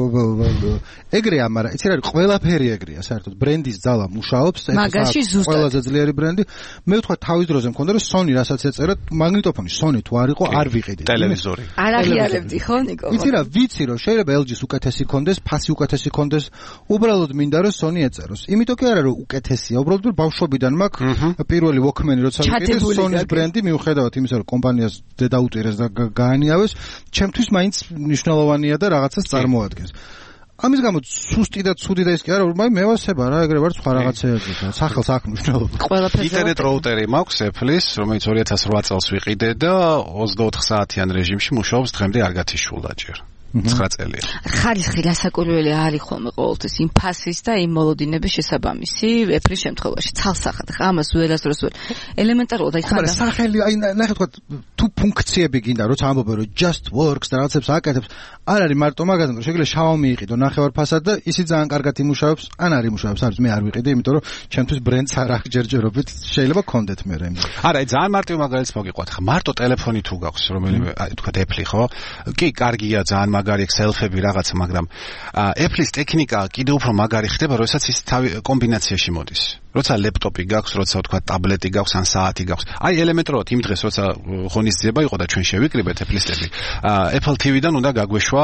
ეგრეა, მაგრამ იცი რა არის, ყველაფერი ეგრეა, საერთოდ ბრენდის ძალა მუშაობს, ეს ყველაზე ძლიერი ბრენდი. მე ვთქვა თავის დროზე მქონდა, რომ Sony რასაც ეწერა, მაგნიტოფონი Sony თუ არ იყო, არ ვიყიდე. ტელევიზორი. არ აღიარებდი ხო ნიკო? იცი რა, ვიცი რომ შეიძლება L G-ს უკეთესი კონდეს, ფასი უკეთესი კონდეს, უბრალოდ მინდა რომ Sony ეწეროს. იმიტომ კი არა რომ უკეთესია, უბრალოდ რომ ბავშვობიდან მაქვს პირველი Walkman-ი როცა ვიყიდე Sony-ს ბრენდი მიუხედავად იმისა რომ კომპანიას დედაუტირეს და გაანიავეს, ჩემთვის მაინც მნიშვნელოვანია და რაღაცას წარმოადგენს. ამის გამო სუსტი და ცუდი და ის კი არა, მაგრამ მე ვასება რა, ეგრე ვარ სხვა რაღაცეებზე. სახელს აქ მნიშვნელობა. ინტერნეტ რაუტერი მაქვს Apple-ის, რომელიც two thousand eight წელს ვიყიდე და twenty-four საათიან რეჟიმში მუშაობს, დღემდე არ გათიშულა ჯერ. nine წელია. ხარისხი რასაკურველი არის ხოლმე ყოველთვის იმ ფასის და იმ მოლოდინების შესაბამისი Apple-ის შემთხვევაში. ცალსახად ხა ამას ველასდროს ვერ. ელემენტარულად აი ხარ. სახელი აი ნახე თქვა თუ ფუნქციები გინდა, როცა ამბობენ რომ just works და რაღაცებს აკეთებს, არ არის მარტო მაგაზე, რომ შეგვიძლია Xiaomi იყიდო ნახევარფასად და ისი ძალიან კარგად იმუშავებს, ან არ იმუშავებს, არის მე არ ვიყიდე, იმიტომ რომ ჩემთვის ბრენდს არ აქვს ჯერჯერობით, შეიძლება გქონდეთ მე რა. არა, აი ძალიან მარტივ მაგალითს მოგიყვათ. ხა მარტო ტელეფონი თუ გაქვს, რომელიმე აი თქვა Apple ხო? კი, კარგია ძალიან მაგარი self-ები რაღაცა, მაგრამ Apple-ის ტექნიკა კიდევ უფრო მაგარი ხდება, როდესაც ის თავი კომბინაციაში მოდის. როცა ლეპტოპი გაქვს, როცა თქვა ტაბლეტი გაქვს, ან საათი გაქვს. აი ელემენტარულად იმ დღეს, როცა ღონისძიება იყო და ჩვენ შევიკრიბეთ Apple-ისტები, Apple T V-დან უნდა გაგვეშვა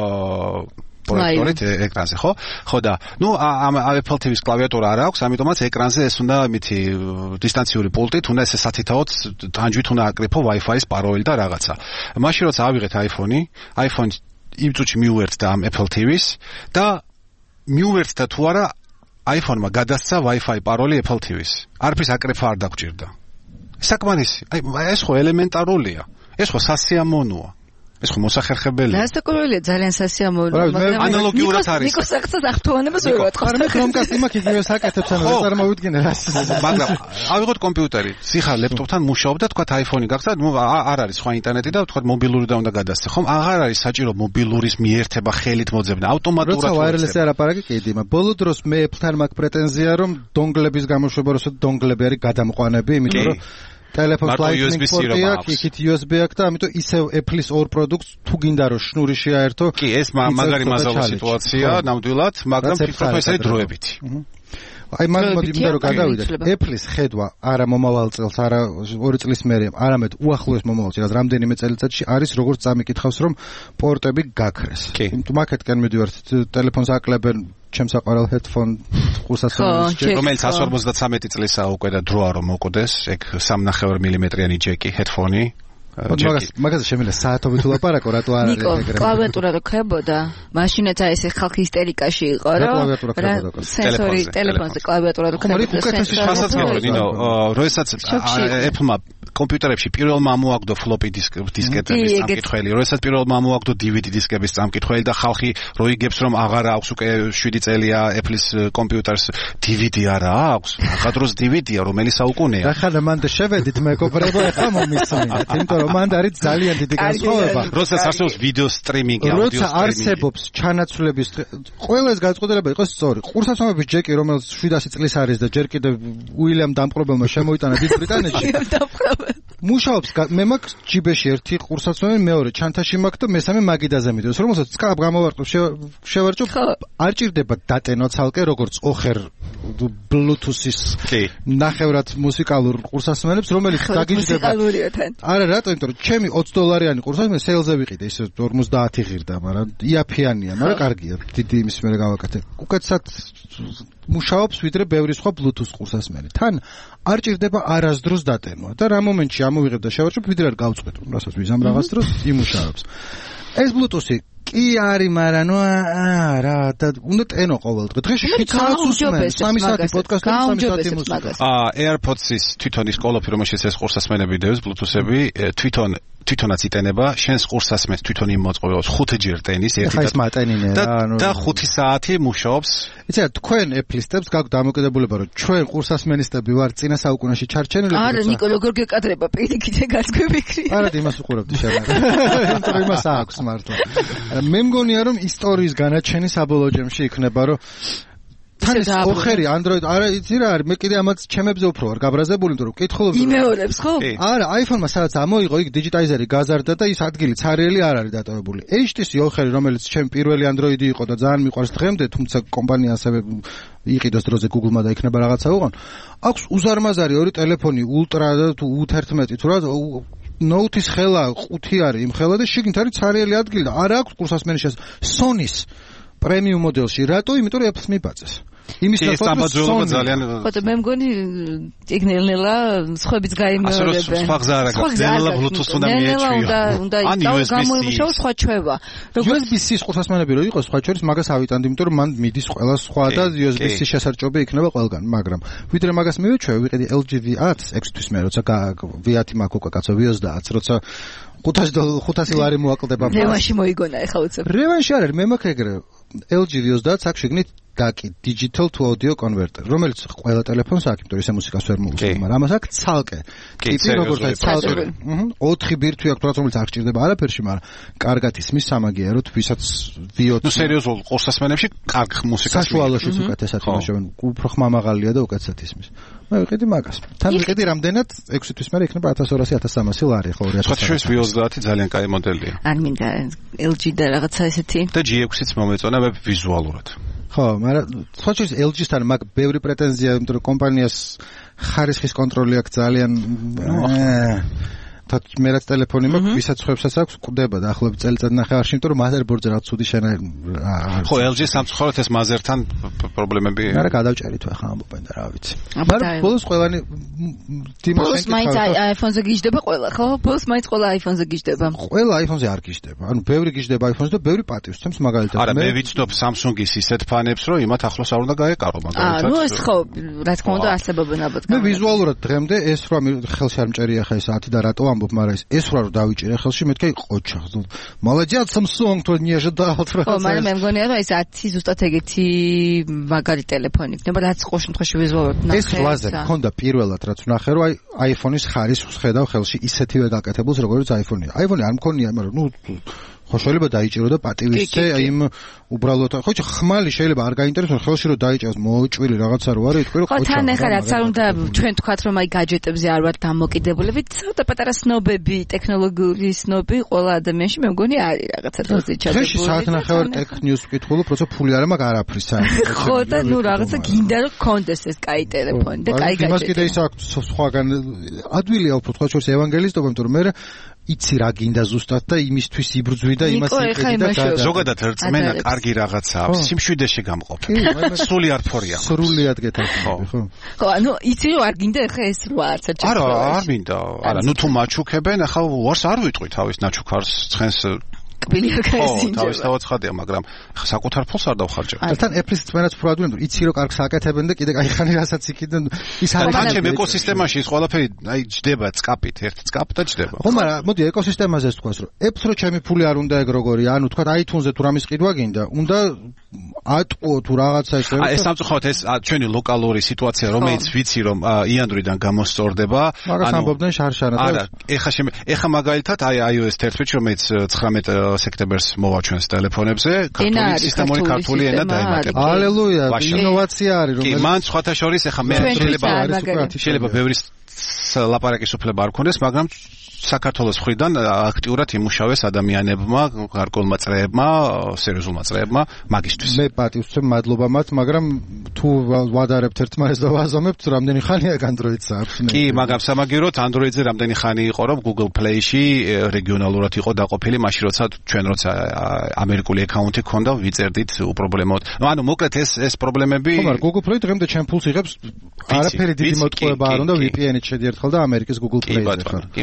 პროექტორით ეკრანზე, ხო? ხო და ნუ ამ Apple T V-ის კლავიატურა არ აქვს, ამიტომაც ეკრანზე ეს უნდა მითი დისტანციური პულტით, უნდა ესე სათითაოდ ტანჯვით უნდა აკრიფო Wi-Fi-ის პაროლი და რაღაცა. მაშინ როცა ავიღეთ iPhone-ი, iPhone იმ წუთში მიუერთდა ამ Apple T V-ს და მიუერთდა თუ არა iPhone-მა გადასცა Wi-Fi პაროლი Apple T V-ს. არაფრის აკრეფა არ დაგჭირდა. საკმარისი. აი ეს ხო ელემენტარულია. ეს ხო სასიამოვნოა. ეს ხო მოსახერხებელია. დასაკურველია ძალიან სასიამოვნოა, მაგრამ ანალოგიურად არის. ნიკოს ახცას ახთოვანებას ვერ ვატყობ. არა მე Chromecast იმაკ იგივეს აკეთებს, ანუ ეს არ მოვიდგინე რა. მაგრამ ავიღოთ კომპიუტერი, სიხა ლეპტოპთან მუშაობ და თქვა iPhone-ი გაქვს და ნუ არ არის სხვა ინტერნეტი და თქვა მობილური და უნდა გადასცე. ხომ აღარ არის საჭირო მობილურის მიერთება ხელით მოძებნა, ავტომატურად. როცა wireless-ი არაპარაკი კიდე, მაგრამ ბოლო დროს მე Apple-თან მაქვს პრეტენზია, რომ დონგლების გამოშვება, როცა დონგლები არის გადამყვანები, იმიტომ რომ ტელეფონს Lightning port-ია, იქით U S B აქვს და ამიტომ ისევ Apple-ის ორ პროდუქტს თუ გინდა რომ შნური შეაერთო. კი, ეს მაგარი მაზალა სიტუაცია, ნამდვილად, მაგრამ ფიქრობ ეს არის დროებითი. აი მაგ მოდი მინდა რომ გადავიდეთ. Apple-ის ხედვა არა მომავალ წელს, არა ორი წლის მერე, არამედ უახლოეს მომავალში, რაც რამდენიმე წელიწადში არის, როგორც წამიკითხავს, რომ პორტები გაქრეს. იმიტომ მაკეთკენ მიდივართ, ტელეფონს აკლებენ ჩემს საყვარელ headphone ყურსასმენელს, რომელიც one forty-three წლისაა უკვე და დროა რომ მოკვდეს, ეგ three point five მილიმეტრიანი ჯეკი headphone-ი. მაგას მაგას შემიძლია საათობით ვლაპარაკო, რატო არ არის ეგრე. კლავიატურა რო ხებოდა, მაშინაც აი ეს ხალხი ისტერიკაში იყო, რომ სენსორი ტელეფონზე კლავიატურა რო ხებოდა, სენსორი ფასაც მიყოლ, ნინო, როდესაც Apple-მა კომპიუტერებში პირველმა მოაგდო floppy დისკების წამკითხველი, როდესაც პირველმა მოაგდო D V D დისკების წამკითხველი და ხალხი რო იგებს რომ აღარ აქვს უკვე seven წელია Apple-ის კომპიუტერს D V D არა აქვს, ახადროს D V D-ია, რომელი საუკუნეა. და ხანა მანდ შევედით მეგობრებო, ახლა მომისმინეთ, იმიტომ რომ მანდ არის ძალიან დიდი განსხვავება. როდესაც არსებობს ვიდეო სტრიმინგი, აუდიო სტრიმინგი. როცა არსებობს ჩანაცვლების ყველა ეს გადაწყვეტილება იყო სწორი. ყურსასმენების ჯეკი, რომელიც seven hundred წლის არის და ჯერ კიდევ უილიამ დამპყრობელმა შემოიტანა დიდ ბრიტანეთში. მუშაობს, მე მაქვს ჯიბეში ერთი ყურსასმენი, მეორე ჩანთაში მაქვს და მესამე მაგიდაზე მიდევს. რომელსაც წკაპ გამოვარტყობ, შევარჭობ, არ ჭირდება დატენო ცალკე, როგორც ოხერ Bluetooth-ის ნახევრად მუსიკალურ ყურსასმენებს, რომელიც დაგიჯდება. არა, რატო? იმიტომ რომ ჩემი twenty დოლარიანი ყურსასმენი სეილზე ვიყიდე, ისე forty ღირდა, მაგრამ იაფიანია, მაგრამ კარგია. დიდი იმის მერე გავაკეთე. უკეთესად მუშაობს ვიდრე ბევრი სხვა Bluetooth ყურსასმენი. თან არ ჭირდება არასდროს დატენვა და რა მომენტში ამოვიღებ და შევარჩევ, ვიდრე არ გავწყვეტ, რასაც ვიზამ რაღაც დროს იმუშავებს. ეს Bluetooth-ი კი არის, მაგრამ ნუ არა, და უნდა ტენო ყოველ დღე. დღეში შვიდ საათს უსმენ, სამი საათი პოდკასტები, სამი საათი მუსიკა. აა AirPods-ის თვითონ ის ყოლოფი, რომელშიც ეს ყურსასმენები დევს Bluetooth-ები, თვითონ თვითონაც იტენება, შენს ყურსასმენს თვითონ იმოწყობს ხუთჯერ ტენის, ერთი და და ხუთი საათი მუშაობს. იცი რა, თქვენ Apple-ისტებს გაქვთ დამოკიდებულება, რომ ჩვენ ყურსასმენისტები ვართ წინა საუკუნეში ჩარჩენილი. არა, ნიკო, როგორ გეკადრება პირიქით ეგაც გვიფიქრი. არა, იმას უყურებდი შენ. იმიტომ რომ იმას აქვს მართლა. მე მგონია რომ ისტორიის განაჩენი საბოლოო ჯამში იქნება რომ თან ეს ოხერი Android არა იცი რა არის მე კიდე ამაც ჩემებზე უფრო ვარ გაბრაზებული იმიტომ რომ კითხულობ იმეორებს ხო? არა iPhone-მა სადაც ამოიღო იქ დიჯიტაიზერი გაზარდა და ის ადგილი ცარიელი არ არის დატოვებული. H T C ოხერი რომელიც ჩემ პირველი Android-ი იყო და ძალიან მიყვარს დღემდე თუმცა კომპანია ასევე იყიდოს დროზე Google-მა და იქნება რაღაცა უყონ. აქვს უზარმაზარი ორი ტელეფონი Ultra და თუ U თერთმეტი თუ რა Note-ის ხელა ხუთი არის იმ ხელა და შიგნით არის ცარიელი ადგილი და არა აქვს ყურსასმენის შესაძლებლობა. Sony-ს პრემიუმ მოდელში რატო? იმიტომ რომ Apple-ს მიბაძეს. იმის სამბაძოება ძალიან ხო მე მგონი იქნელნელა სხვებიც გაიმეორებენ. ასე რომ სხვა გზა არა გაქვს. ნელა Bluetooth უნდა მიეჩვია. უნდა გამოიმუშაოს სხვა ჩვევა. U S B C-ის ყურსასმენები რო იყოს სხვა შორის მაგას ავიტანდი, იმიტომ რომ მან მიდის ყველა სხვა და U S B C შესარჭოები იქნება ყველგან, მაგრამ ვიდრე მაგას მივეჩვევ, ვიყიდი L G V ათს ექვს თვის მე როცა V ათი მაქვს უკვე კაცო V ოცდაათს როცა ხუთასი ლარი მოაკლდება. რევანში მოიგონა ეხა უცებ. რევანში არ არის, მე მაქვს ეგრე L G V ოცდაათს აქვს შეგნით დაკი digital to audio converter, რომელიც ყველა ტელეფონს აქვს, იმიტომ ისე მუსიკას ვერ მოუსმენ, მაგრამ ამას აქვს ცალკე. ტიპი როგორც აი ცალკე. აჰა, ოთხი ბირთვი აქვს, რაც რომელიც არ გჭირდება არაფერში, მაგრამ კარგად ისმის სამაგიეროდ, ვისაც V ოცი. ნუ სერიოზულ ყურსასმენებში კარგ მუსიკას საშუალოშიც უკეთესად იმუშავენ, უფრო ხმამაღალია და უკეთესად ისმის. მე ვიყიდი მაგას. თან ვიყიდი რამდენად ექვსი თვის მერე იქნება ათას ორასი ათას სამასი ლარი, ხო ორი ათასი. სხვა შორის V ოცდაათი ძალიან კაი მოდელია. არ მინდა L G და რაღაცა ესეთი. და G ექვსიც მომეწონა მე ვიზუალურად. ხო, მაგრამ სხვა შორის L G-სთან მაქვს ბევრი პრეტენზია, იმიტომ რომ კომპანიას ხარისხის კონტროლი აქვს ძალიან და მე რაც ტელეფონი მაქვს, ვისაც ხვებსაც აქვს, კვდება და ახლობით წელიწად ნახევარში, იმიტომ რომ motherboard-ზე რაღაც ცუდი შენა. ხო, L G სამწუხაროდ ეს mother-თან პრობლემები. არა, გადავჭერით ახლა ამბობენ და რა ვიცი. მაგრამ ბოლოს ყველანი ბოლოს მაინც iPhone-ზე გიждდება ყველა, ხო? ბოლოს მაინც ყველა iPhone-ზე გიждდება. ყველა iPhone-ზე არ გიждდება. ანუ ბევრი გიждდება iPhone-ზე და ბევრი პატივს თემს მაგალითად. არა, მე ვიცნობ Samsung-ის ისეთ ფანებს, რომ იმათ ახლოს არ უნდა გაეკარო მაგალითად. აა, ნუ ეს ხო, რა თქმა უნდა არსებობენ ალბათ. მე ვიზუალურად დღემდე ეს რა ხელში არ მჭერია ხა ეს ათი და რატო ამბობ, მაგრამ ეს ეს რა რომ დავიჭერე ხელში, მეთქი ყოჩა. Молодец, Samsung, то не ожидал. ხო, მაგრამ მე მგონია რომ ეს ათი ზუსტად ეგეთი მაგარი ტელეფონი იქნება, რაც ყოველ შემთხვევაში ვიზუალურად ნახე. ეს ლაზე მქონდა პირველად, რაც ვნახე, რომ აი iPhone-ის ხარისხს ხედავ ხელში ისეთივე გაკეთებულს, როგორც iPhone-ი. iPhone-ი არ მქონია, მაგრამ ნუ ხო შეიძლება დაიჭირო და პატივისცე იმ უბრალოდ ხო ხმალი შეიძლება არ გაინტერესოს ხელში რომ დაიჭეროს მოუჭვილი რაღაცა რო არის თქვენ ხო თან ახლა რაც არ უნდა ჩვენ თქვათ რომ აი გაჯეტებზე არ ვართ დამოკიდებულები ცოტა პატარა სნობები ტექნოლოგიური სნობი ყველა ადამიანში მე მგონი არის რაღაცა დროზე ჩადებული დღეში საათნახევარ ტექ ნიუს ვკითხულობ როცა ფული არ მაქვს არაფრის საერთოდ ხო და ნუ რაღაცა გინდა რომ კონდეს ეს კაი ტელეფონი და კაი გაჯეტი იმას კიდე ის აქვს სხვაგან ადვილია უფრო თქვა შორის ევანგელისტობა იმიტომ რომ მე იცი რა გინდა ზუსტად და იმისთვის იბრძვი და იმას იყიდი და ზოგადად რწმენა კარგი რაღაცაა სიმშვიდეში გამყოფ სრულიად ფორია სრულიად გეთანხმები ხო ხო ანუ იცი რომ არ გინდა ხა ეს რო არც არ არა არ მინდა არა ნუ თუ მაჩუქებენ ახლა ვარს არ ვიტყვი თავის ნაჩუქარს ცხენს კბილი არ გაესინჯება. ხო, თავის თავად ხადია, მაგრამ საკუთარ ფულს არ დავხარჯებ. თან Apple-ის თმენაც უფრო ადვიან, რომ იცი რომ კარგს აკეთებენ და კიდე кайხანი რასაც იქიდან ის არის. თან ჩემ ეკოსისტემაში ის ყველაფერი აი ჯდება წკაპით, ერთ წკაპ და ჯდება. ხო, მაგრამ მოდი ეკოსისტემაზე თქვას, რომ Apple-ს რო ჩემი ფული არ უნდა ეგ როგორია, ანუ თქვა iTunes-ზე თუ რამის ყიდვა გინდა, უნდა ატყო თუ რაღაცა ეს. აი ეს სამწუხაროდ ეს ჩვენი ლოკალური სიტუაცია, რომელიც ვიცი რომ იანდრიდან გამოსწორდება, ანუ ამბობდნენ შარშანა და არა, ეხა ეხა მაგალითად აი iOS თერთმეტი რომელიც ცხრამეტ სექტემბერს მოვაჩვენს ტელეფონებზე, ქართული სისტემური ქართული ენა დაემატება. ალელუია, ინოვაცია არის რომელიც კი, მან სხვათა შორის ეხა მე შეიძლება შეიძლება ბევრი ლაპარაკის უფლება არ ქონდეს, მაგრამ საქართველოს მხრიდან აქტიურად იმუშავეს ადამიანებმა, გარკვეულმა წრეებმა, სერიოზულმა წრეებმა მაგისთვის. მე პატივს ვცემ მადლობა მათ, მაგრამ თუ ვადარებთ ერთმანეთს და ვაზომებთ, რამდენი ხანია Android-ს აქვს? კი, მაგრამ სამაგიეროდ Android-ზე რამდენი ხანი იყო, რომ Google Play-ში რეგიონალურად იყო დაყოფილი, მაშინ როცა ჩვენ როცა ამერიკული აკაუნთი ქონდა, ვიწერდით უპრობლემოდ. ანუ მოკლედ ეს ეს პრობლემები ხო, მაგრამ Google Play დღემდე ჩემ ფულს იღებს, არაფერი დიდი მოტყუება არ უნდა V P N-ით შედიერთხელ და ამერიკის Google Play-ზე ხარ. კი, მაინც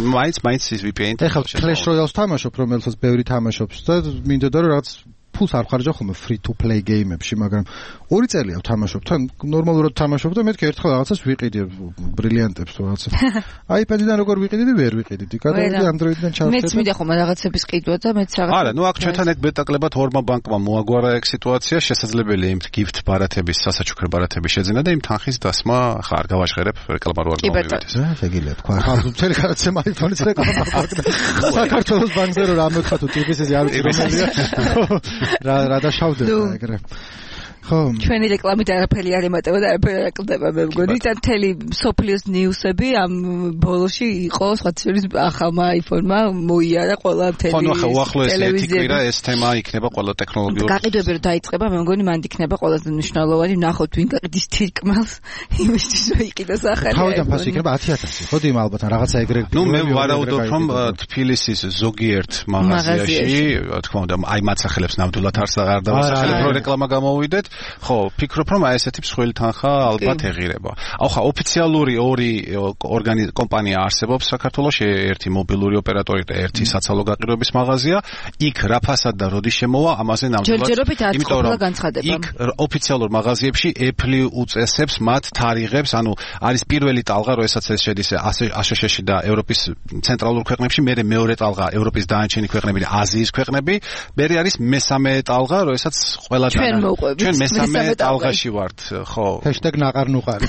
მაინც V P N-ით. ეხლა Clash Royale-ს თამაშობ, რომელსაც ბევრი თამაშობს და მინდოდა რომ რაღაც ფულს არ ხარჯავ ხოლმე free to play game-ებში, მაგრამ ორი წელია ვთამაშობ, თან ნორმალურად თამაშობ და მეთქი ერთხელ რაღაცას ვიყიდი ბრილიანტებს თუ რაღაცა. iPad-დან როგორ ვიყიდიდი, ვერ ვიყიდიდი. გადავედი Android-დან ჩავხედე. მეც მინდა ხომ რაღაცების ყიდვა და მეც რაღაც. არა, ნუ აქ ჩვენთან ეგ ბეტაკლებად ორმა ბანკმა მოაგვარა ეგ სიტუაცია, შესაძლებელია იმ gift ბარათების, სასაჩუქრ ბარათების შეძენა და იმ თანხის დასმა ხა არ გავაშხერებ, რეკლამა რო არ გამოვიდეთ. შეგიძლიათ თქვა. ხა მთელი გადაცემა iPhone-ის რეკლამა აქვს. საქართველოს ბანკზე რომ რამოთხა თუ ტიპისები არ ვიცი რომელია. რა რა დაშავდება ეგრე. ხო, ჩვენი რეკლამით არაფერი არ ემატება და არაფერი არ აკლდება მე მგონი და მთელი სოფლიოს ნიუსები ამ ბოლოში იყო სხვათაშორის ახალმა iPhone-მა მოიარა ყველა მთელი. ხო, ნუ ახლა უახლოესი ერთი კვირა ეს თემა იქნება ყველა ტექნოლოგიური. გაყიდვები რომ დაიწყება, მე მგონი მანდ იქნება ყველაზე მნიშვნელოვანი ნახოთ ვინ გაყიდის თირკმელს იმისთვის რომ იყიდოს ახალი. თავიდან ფასი იქნება ათი ათასი. ხო, დიმა ალბათ რაღაცა ეგრე. ნუ მე ვარაუდობ რომ თბილისის ზოგიერთ მაღაზიაში, რა თქმა უნდა, აი მაცახელებს ნამდვილად არც არ დავასახელებ რომ რეკლამა გამოვიდეთ. ხო, ფიქრობ რომ აი ესეთი მსხვილი თანხა ალბათ ეღირება. აუ ხა ოფიციალური ორი ორგანიზ კომპანია არსებობს საქართველოში, ერთი მობილური ოპერატორი და ერთი საცალო გაყიდვების მაღაზია. იქ რა ფასად და როდის შემოვა, ამაზე ნამდვილად. ჯერჯერობით არ ყოფილა განცხადება. იქ ოფიციალურ მაღაზიებში Apple უწესებს მათ თარიღებს, ანუ არის პირველი ტალღა, როდესაც ეს შედის აშშ-ში და ევროპის ცენტრალურ ქვეყნებში, მერე მეორე ტალღა ევროპის დანარჩენი ქვეყნები და აზიის ქვეყნები, მერე არის მესამე ტალღა, როდესაც ყველა ჩვენ მოყვებით. ჩვენ მესამე ტალღაში ვართ, ხო. ჰეშტეგ ნაყარნუყარი.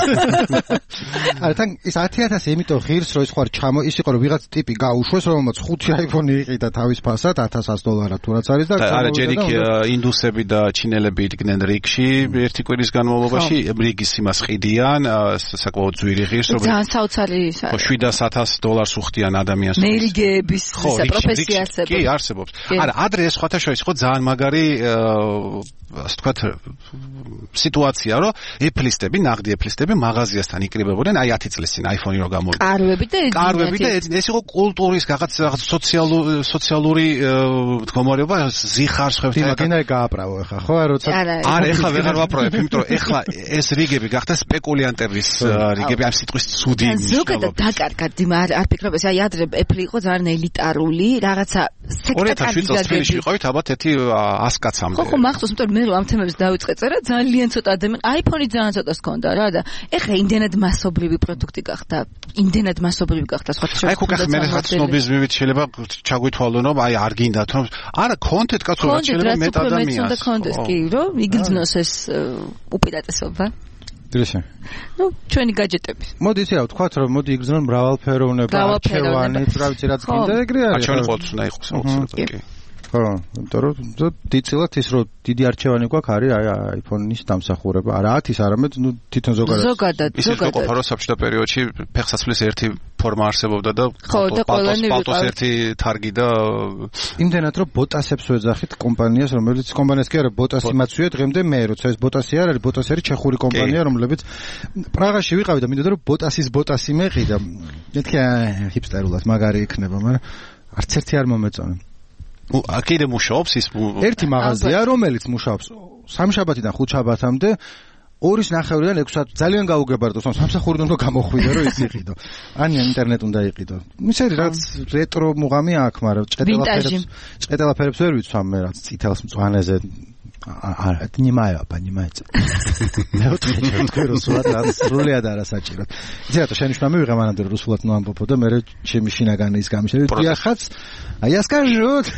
არა, თან ის ათი ათასი იმიტომ ღირს რომ ის ხარ ჩამო ის იყო რომ ვიღაც ტიპი გაუშვეს, რომელმაც ხუთი iPhone იყიდა თავის ფასად ათას დოლარად თუ რაც არის და არა, ჯერ იქ ინდუსები და ჩინელები იდგნენ რიგში ერთი კვირის განმავლობაში, რიგის იმას ყიდიან, საკმაოდ ძვირი ღირს, რომ ძალიან საოცარი ხო შვიდას ათას დოლარს უხდიან ადამიანს. მეილიგეების პროფესია არსებობს. კი, არსებობს. არა, ადრე ეს სხვათა შორის იყო ძალიან მაგარი ასე ვთქვათ სიტუაცია, რომ ეფლისტები, ნაღდი ეფლისტები მაღაზიასთან იკრიბებოდნენ, აი ათი წლის წინ iPhone-ი რო გამოვიდა. კარვები და კარვები და ეს იყო კულტურის რაღაც რაღაც სოციალური სოციალური მდგომარეობა, ზიხარს ხვევთ. დინა გააправო ახლა, ხო, როცა არა, ახლა ვეღარ ვაპროებ, იმიტომ რომ ახლა ეს რიგები გახდა სპეკულიანტების რიგები, ამ სიტყვის ცუდი ნიშნულობა. ზოგადად დაკარგა, დიმა არ ფიქრობ, ეს აი ადრე Apple იყო ძალიან elitარული, რაღაცა ორი ათას შვიდ წელს თბილისში ვიყავით, ალბათ ერთი ას კაცამდე. ხო, ხო, მახსოვს, იმიტომ მე რომ ამ თემებს დავიწყე წერა, ძალიან ცოტა ადამიანი, iPhone-ი ძალიან ცოტას ჰქონდა რა და ეხლა იმდენად მასობრივი პროდუქტი გახდა, იმდენად მასობრივი გახდა სხვა შორის. აი, ხუქახ მე რაღაც სნობიზმივით შეიძლება ჩაგვithვალო, რომ აი არ გინდათ, რომ არა, კონტენტ კაცო რა შეიძლება მეტ ადამიანს. კონტენტ კონტენტ კი, რომ იგრძნოს ეს უპირატესობა. დრესე. ნუ ჩვენი გაჯეტები. მოდი ისე რა ვთქვათ, რომ მოდი იგრძნონ მრავალფეროვნება, არჩევანი, რა ვიცი რაც გინდა, ეგრე არის. ჩვენი ყოველთვის უნდა იყოს აუცილებლად კი. ხო, იმიტომ რომ დიდწილად ის რომ დიდი არჩევანი გვაქვს არის აი iPhone-ის დამსახურება. არა ათის, არამედ ნუ თვითონ ზოგადად. ზოგადად, ზოგადად. ისე ყოფა რომ საბჭოთა პერიოდში ფეხსაცმლის ერთი ფორმა არსებობდა და პალტოს ერთი თარგი და იმდენად რომ ბოტასებს ვეძახით კომპანიას, რომელიც კომპანიას კი არა, ბოტასი მაცვია დღემდე მე, როცა ეს ბოტასი არ არის, ბოტასი არის ჩეხური კომპანია, რომლებიც პრაღაში ვიყავი და მინდოდა რომ ბოტასის ბოტასი მეყიდა. მეთქი ჰიპსტერულად მაგარი იქნება, მაგრამ არც ერთი არ მომეწონა. კიდე მუშაობს ის ერთი მაღაზია რომელიც მუშაობს სამშაბათიდან ხუთშაბათამდე ორის ნახევრიდან ექვსი საათი ძალიან გაუგებარდოს სამსახურიდან რომ გამოხვიდე რომ ის იყიდო ან ინტერნეტ უნდა იყიდო ის არის რაც რეტრო მუღამი აქვს მაგრამ ჭეტელაფერებს ჭეტელაფერებს ვერ ვიცვამ მე რაც წითელს მწვანეზე არა, ნიმაია, პანიმაიცა. მე ვთქვი რუსულად, სრულიად არასაჭიროდ. იცი რატო შენიშნა მივიღე მანამდე რუსულად ნოამბობო და მე ჩემი შინაგანი ის გამიშევი. დიახაც, აი ასკაჟოთ.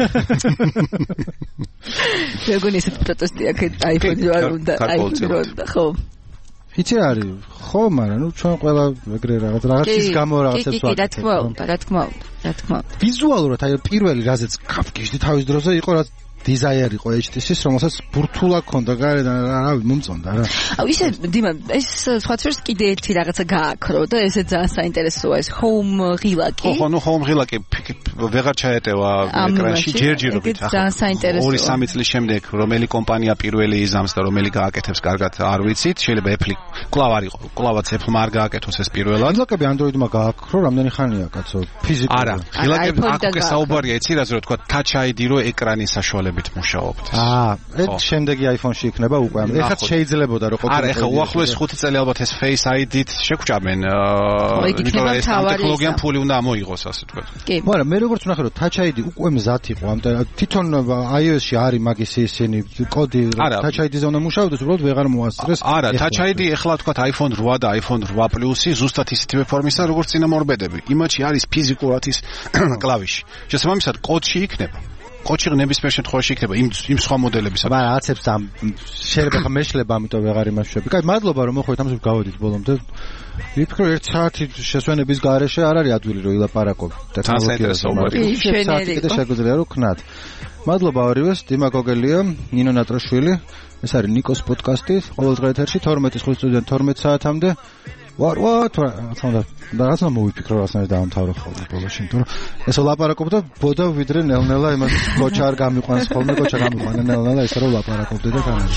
როგორ ისეთ პროტესტი აქეთ iPhone-ი არ უნდა, iPhone-ი და ხო. იცი არის, ხო, მაგრამ ნუ ჩვენ ყველა ეგრე რაღაც რაღაცის გამო რაღაცებს ვაკეთებთ. კი, რა თქმა უნდა, რა თქმა უნდა, რა თქმა უნდა. ვიზუალურად აი პირველი რაზეც კაფკიშდი თავის დროზე იყო რაც დიზაიერი იყო H T C-ს, რომელსაც ბურთულა ქონდა გარედან, რა მომწონდა რა. აუ ისე დიმა, ეს სხვა შორის კიდე ერთი რაღაცა გააქრო და ესე ძალიან საინტერესოა ეს home ღილაკი. ხო, ხო, ნუ home ღილაკი ვეღარ ჩაეტევა ეკრანში ჯერჯერობით. ორი სამი წლის შემდეგ რომელი კომპანია პირველი იზამს და რომელი გააკეთებს კარგად არ ვიცით. შეიძლება Apple კლავ არ იყო. კლავაც Apple-მა არ გააკეთოს ეს პირველად. ღილაკები Android-მა გააქრო რამდენი ხანია კაცო? ფიზიკურად. არა, ღილაკები აქ საუბარია იცი რა ზრო თქვა Touch άი დი რო ეკრანის საშუალებით მუშაობთ. აა, ეს შემდეგი iPhone-ში იქნება უკვე. ეხლა შეიძლებოდა რომ ყოფილიყო. არა, ეხლა უახლოეს ხუთი წელი ალბათ ეს Face άი დი-თ შეგვჭამენ. იმიტომ რომ ეს ტექნოლოგია ფული უნდა მოიღოს ასე თქვა. კი. მაგრამ მე როგორც ვნახე რომ Touch άი დი უკვე მზად იყო. ამ თვითონ iOS-ში არის მაგის ისინი კოდი Touch άი დი-ზე უნდა მუშაობდეს, უბრალოდ ვეღარ მოასწრეს. არა, Touch άი დი ეხლა თქვა iPhone ორი და iPhone ორი პლუსი ზუსტად ისეთივე ფორმისა როგორც წინა მორბედები. იმათში არის ფიზიკურად ის კლავიში. შესაბამისად კოდში იქნება. კოდში ნებისმიერ შემთხვევაში იქნება იმ იმ სხვა მოდელებისა. მაგრამ აცებს ამ შეიძლება ხა მეშლება, ამიტომ ვეღარ იმაშუები. კაი, მადლობა რომ მოხვედით ამას გავოდით ბოლომდე. ვიფიქრე ერთ საათი შესვენების გარეშე არ არის ადვილი რომ ილაპარაკო ტექნოლოგიაზე. შენერია. შეგვიძლია რომ ქნათ. მადლობა ორივეს, დიმა გოგელია, ნინო ნატრაშვილი. ეს არის ნიკოს პოდკასტი, ყოველ დღე ეთერში თორმეტი ხუთიდან თორმეტ საათამდე. ვარ ვარ თქონდა და რაღაცა მოვიფიქრო რაღაცნაირად დაამთავრო ხოლმე ბოლოში, იმიტომ რომ ესე ლაპარაკობ და ბოდა ვიდრე ნელ-ნელა იმას კოჩა არ გამიყვანს ხოლმე, კოჩა გამიყვანა ნელ-ნელა ესე რომ ლაპარაკობდი და განაჩი.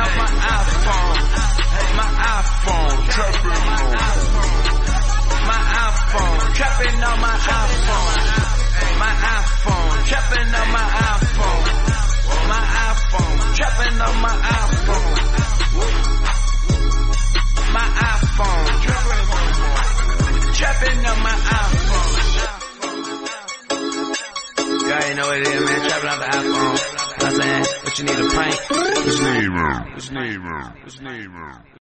Trapping on my iPhone. You already know what it is, man. Trapping on the iPhone. You know what I'm saying? But you need a pint. It's neighbor. It's neighbor. It's neighbor.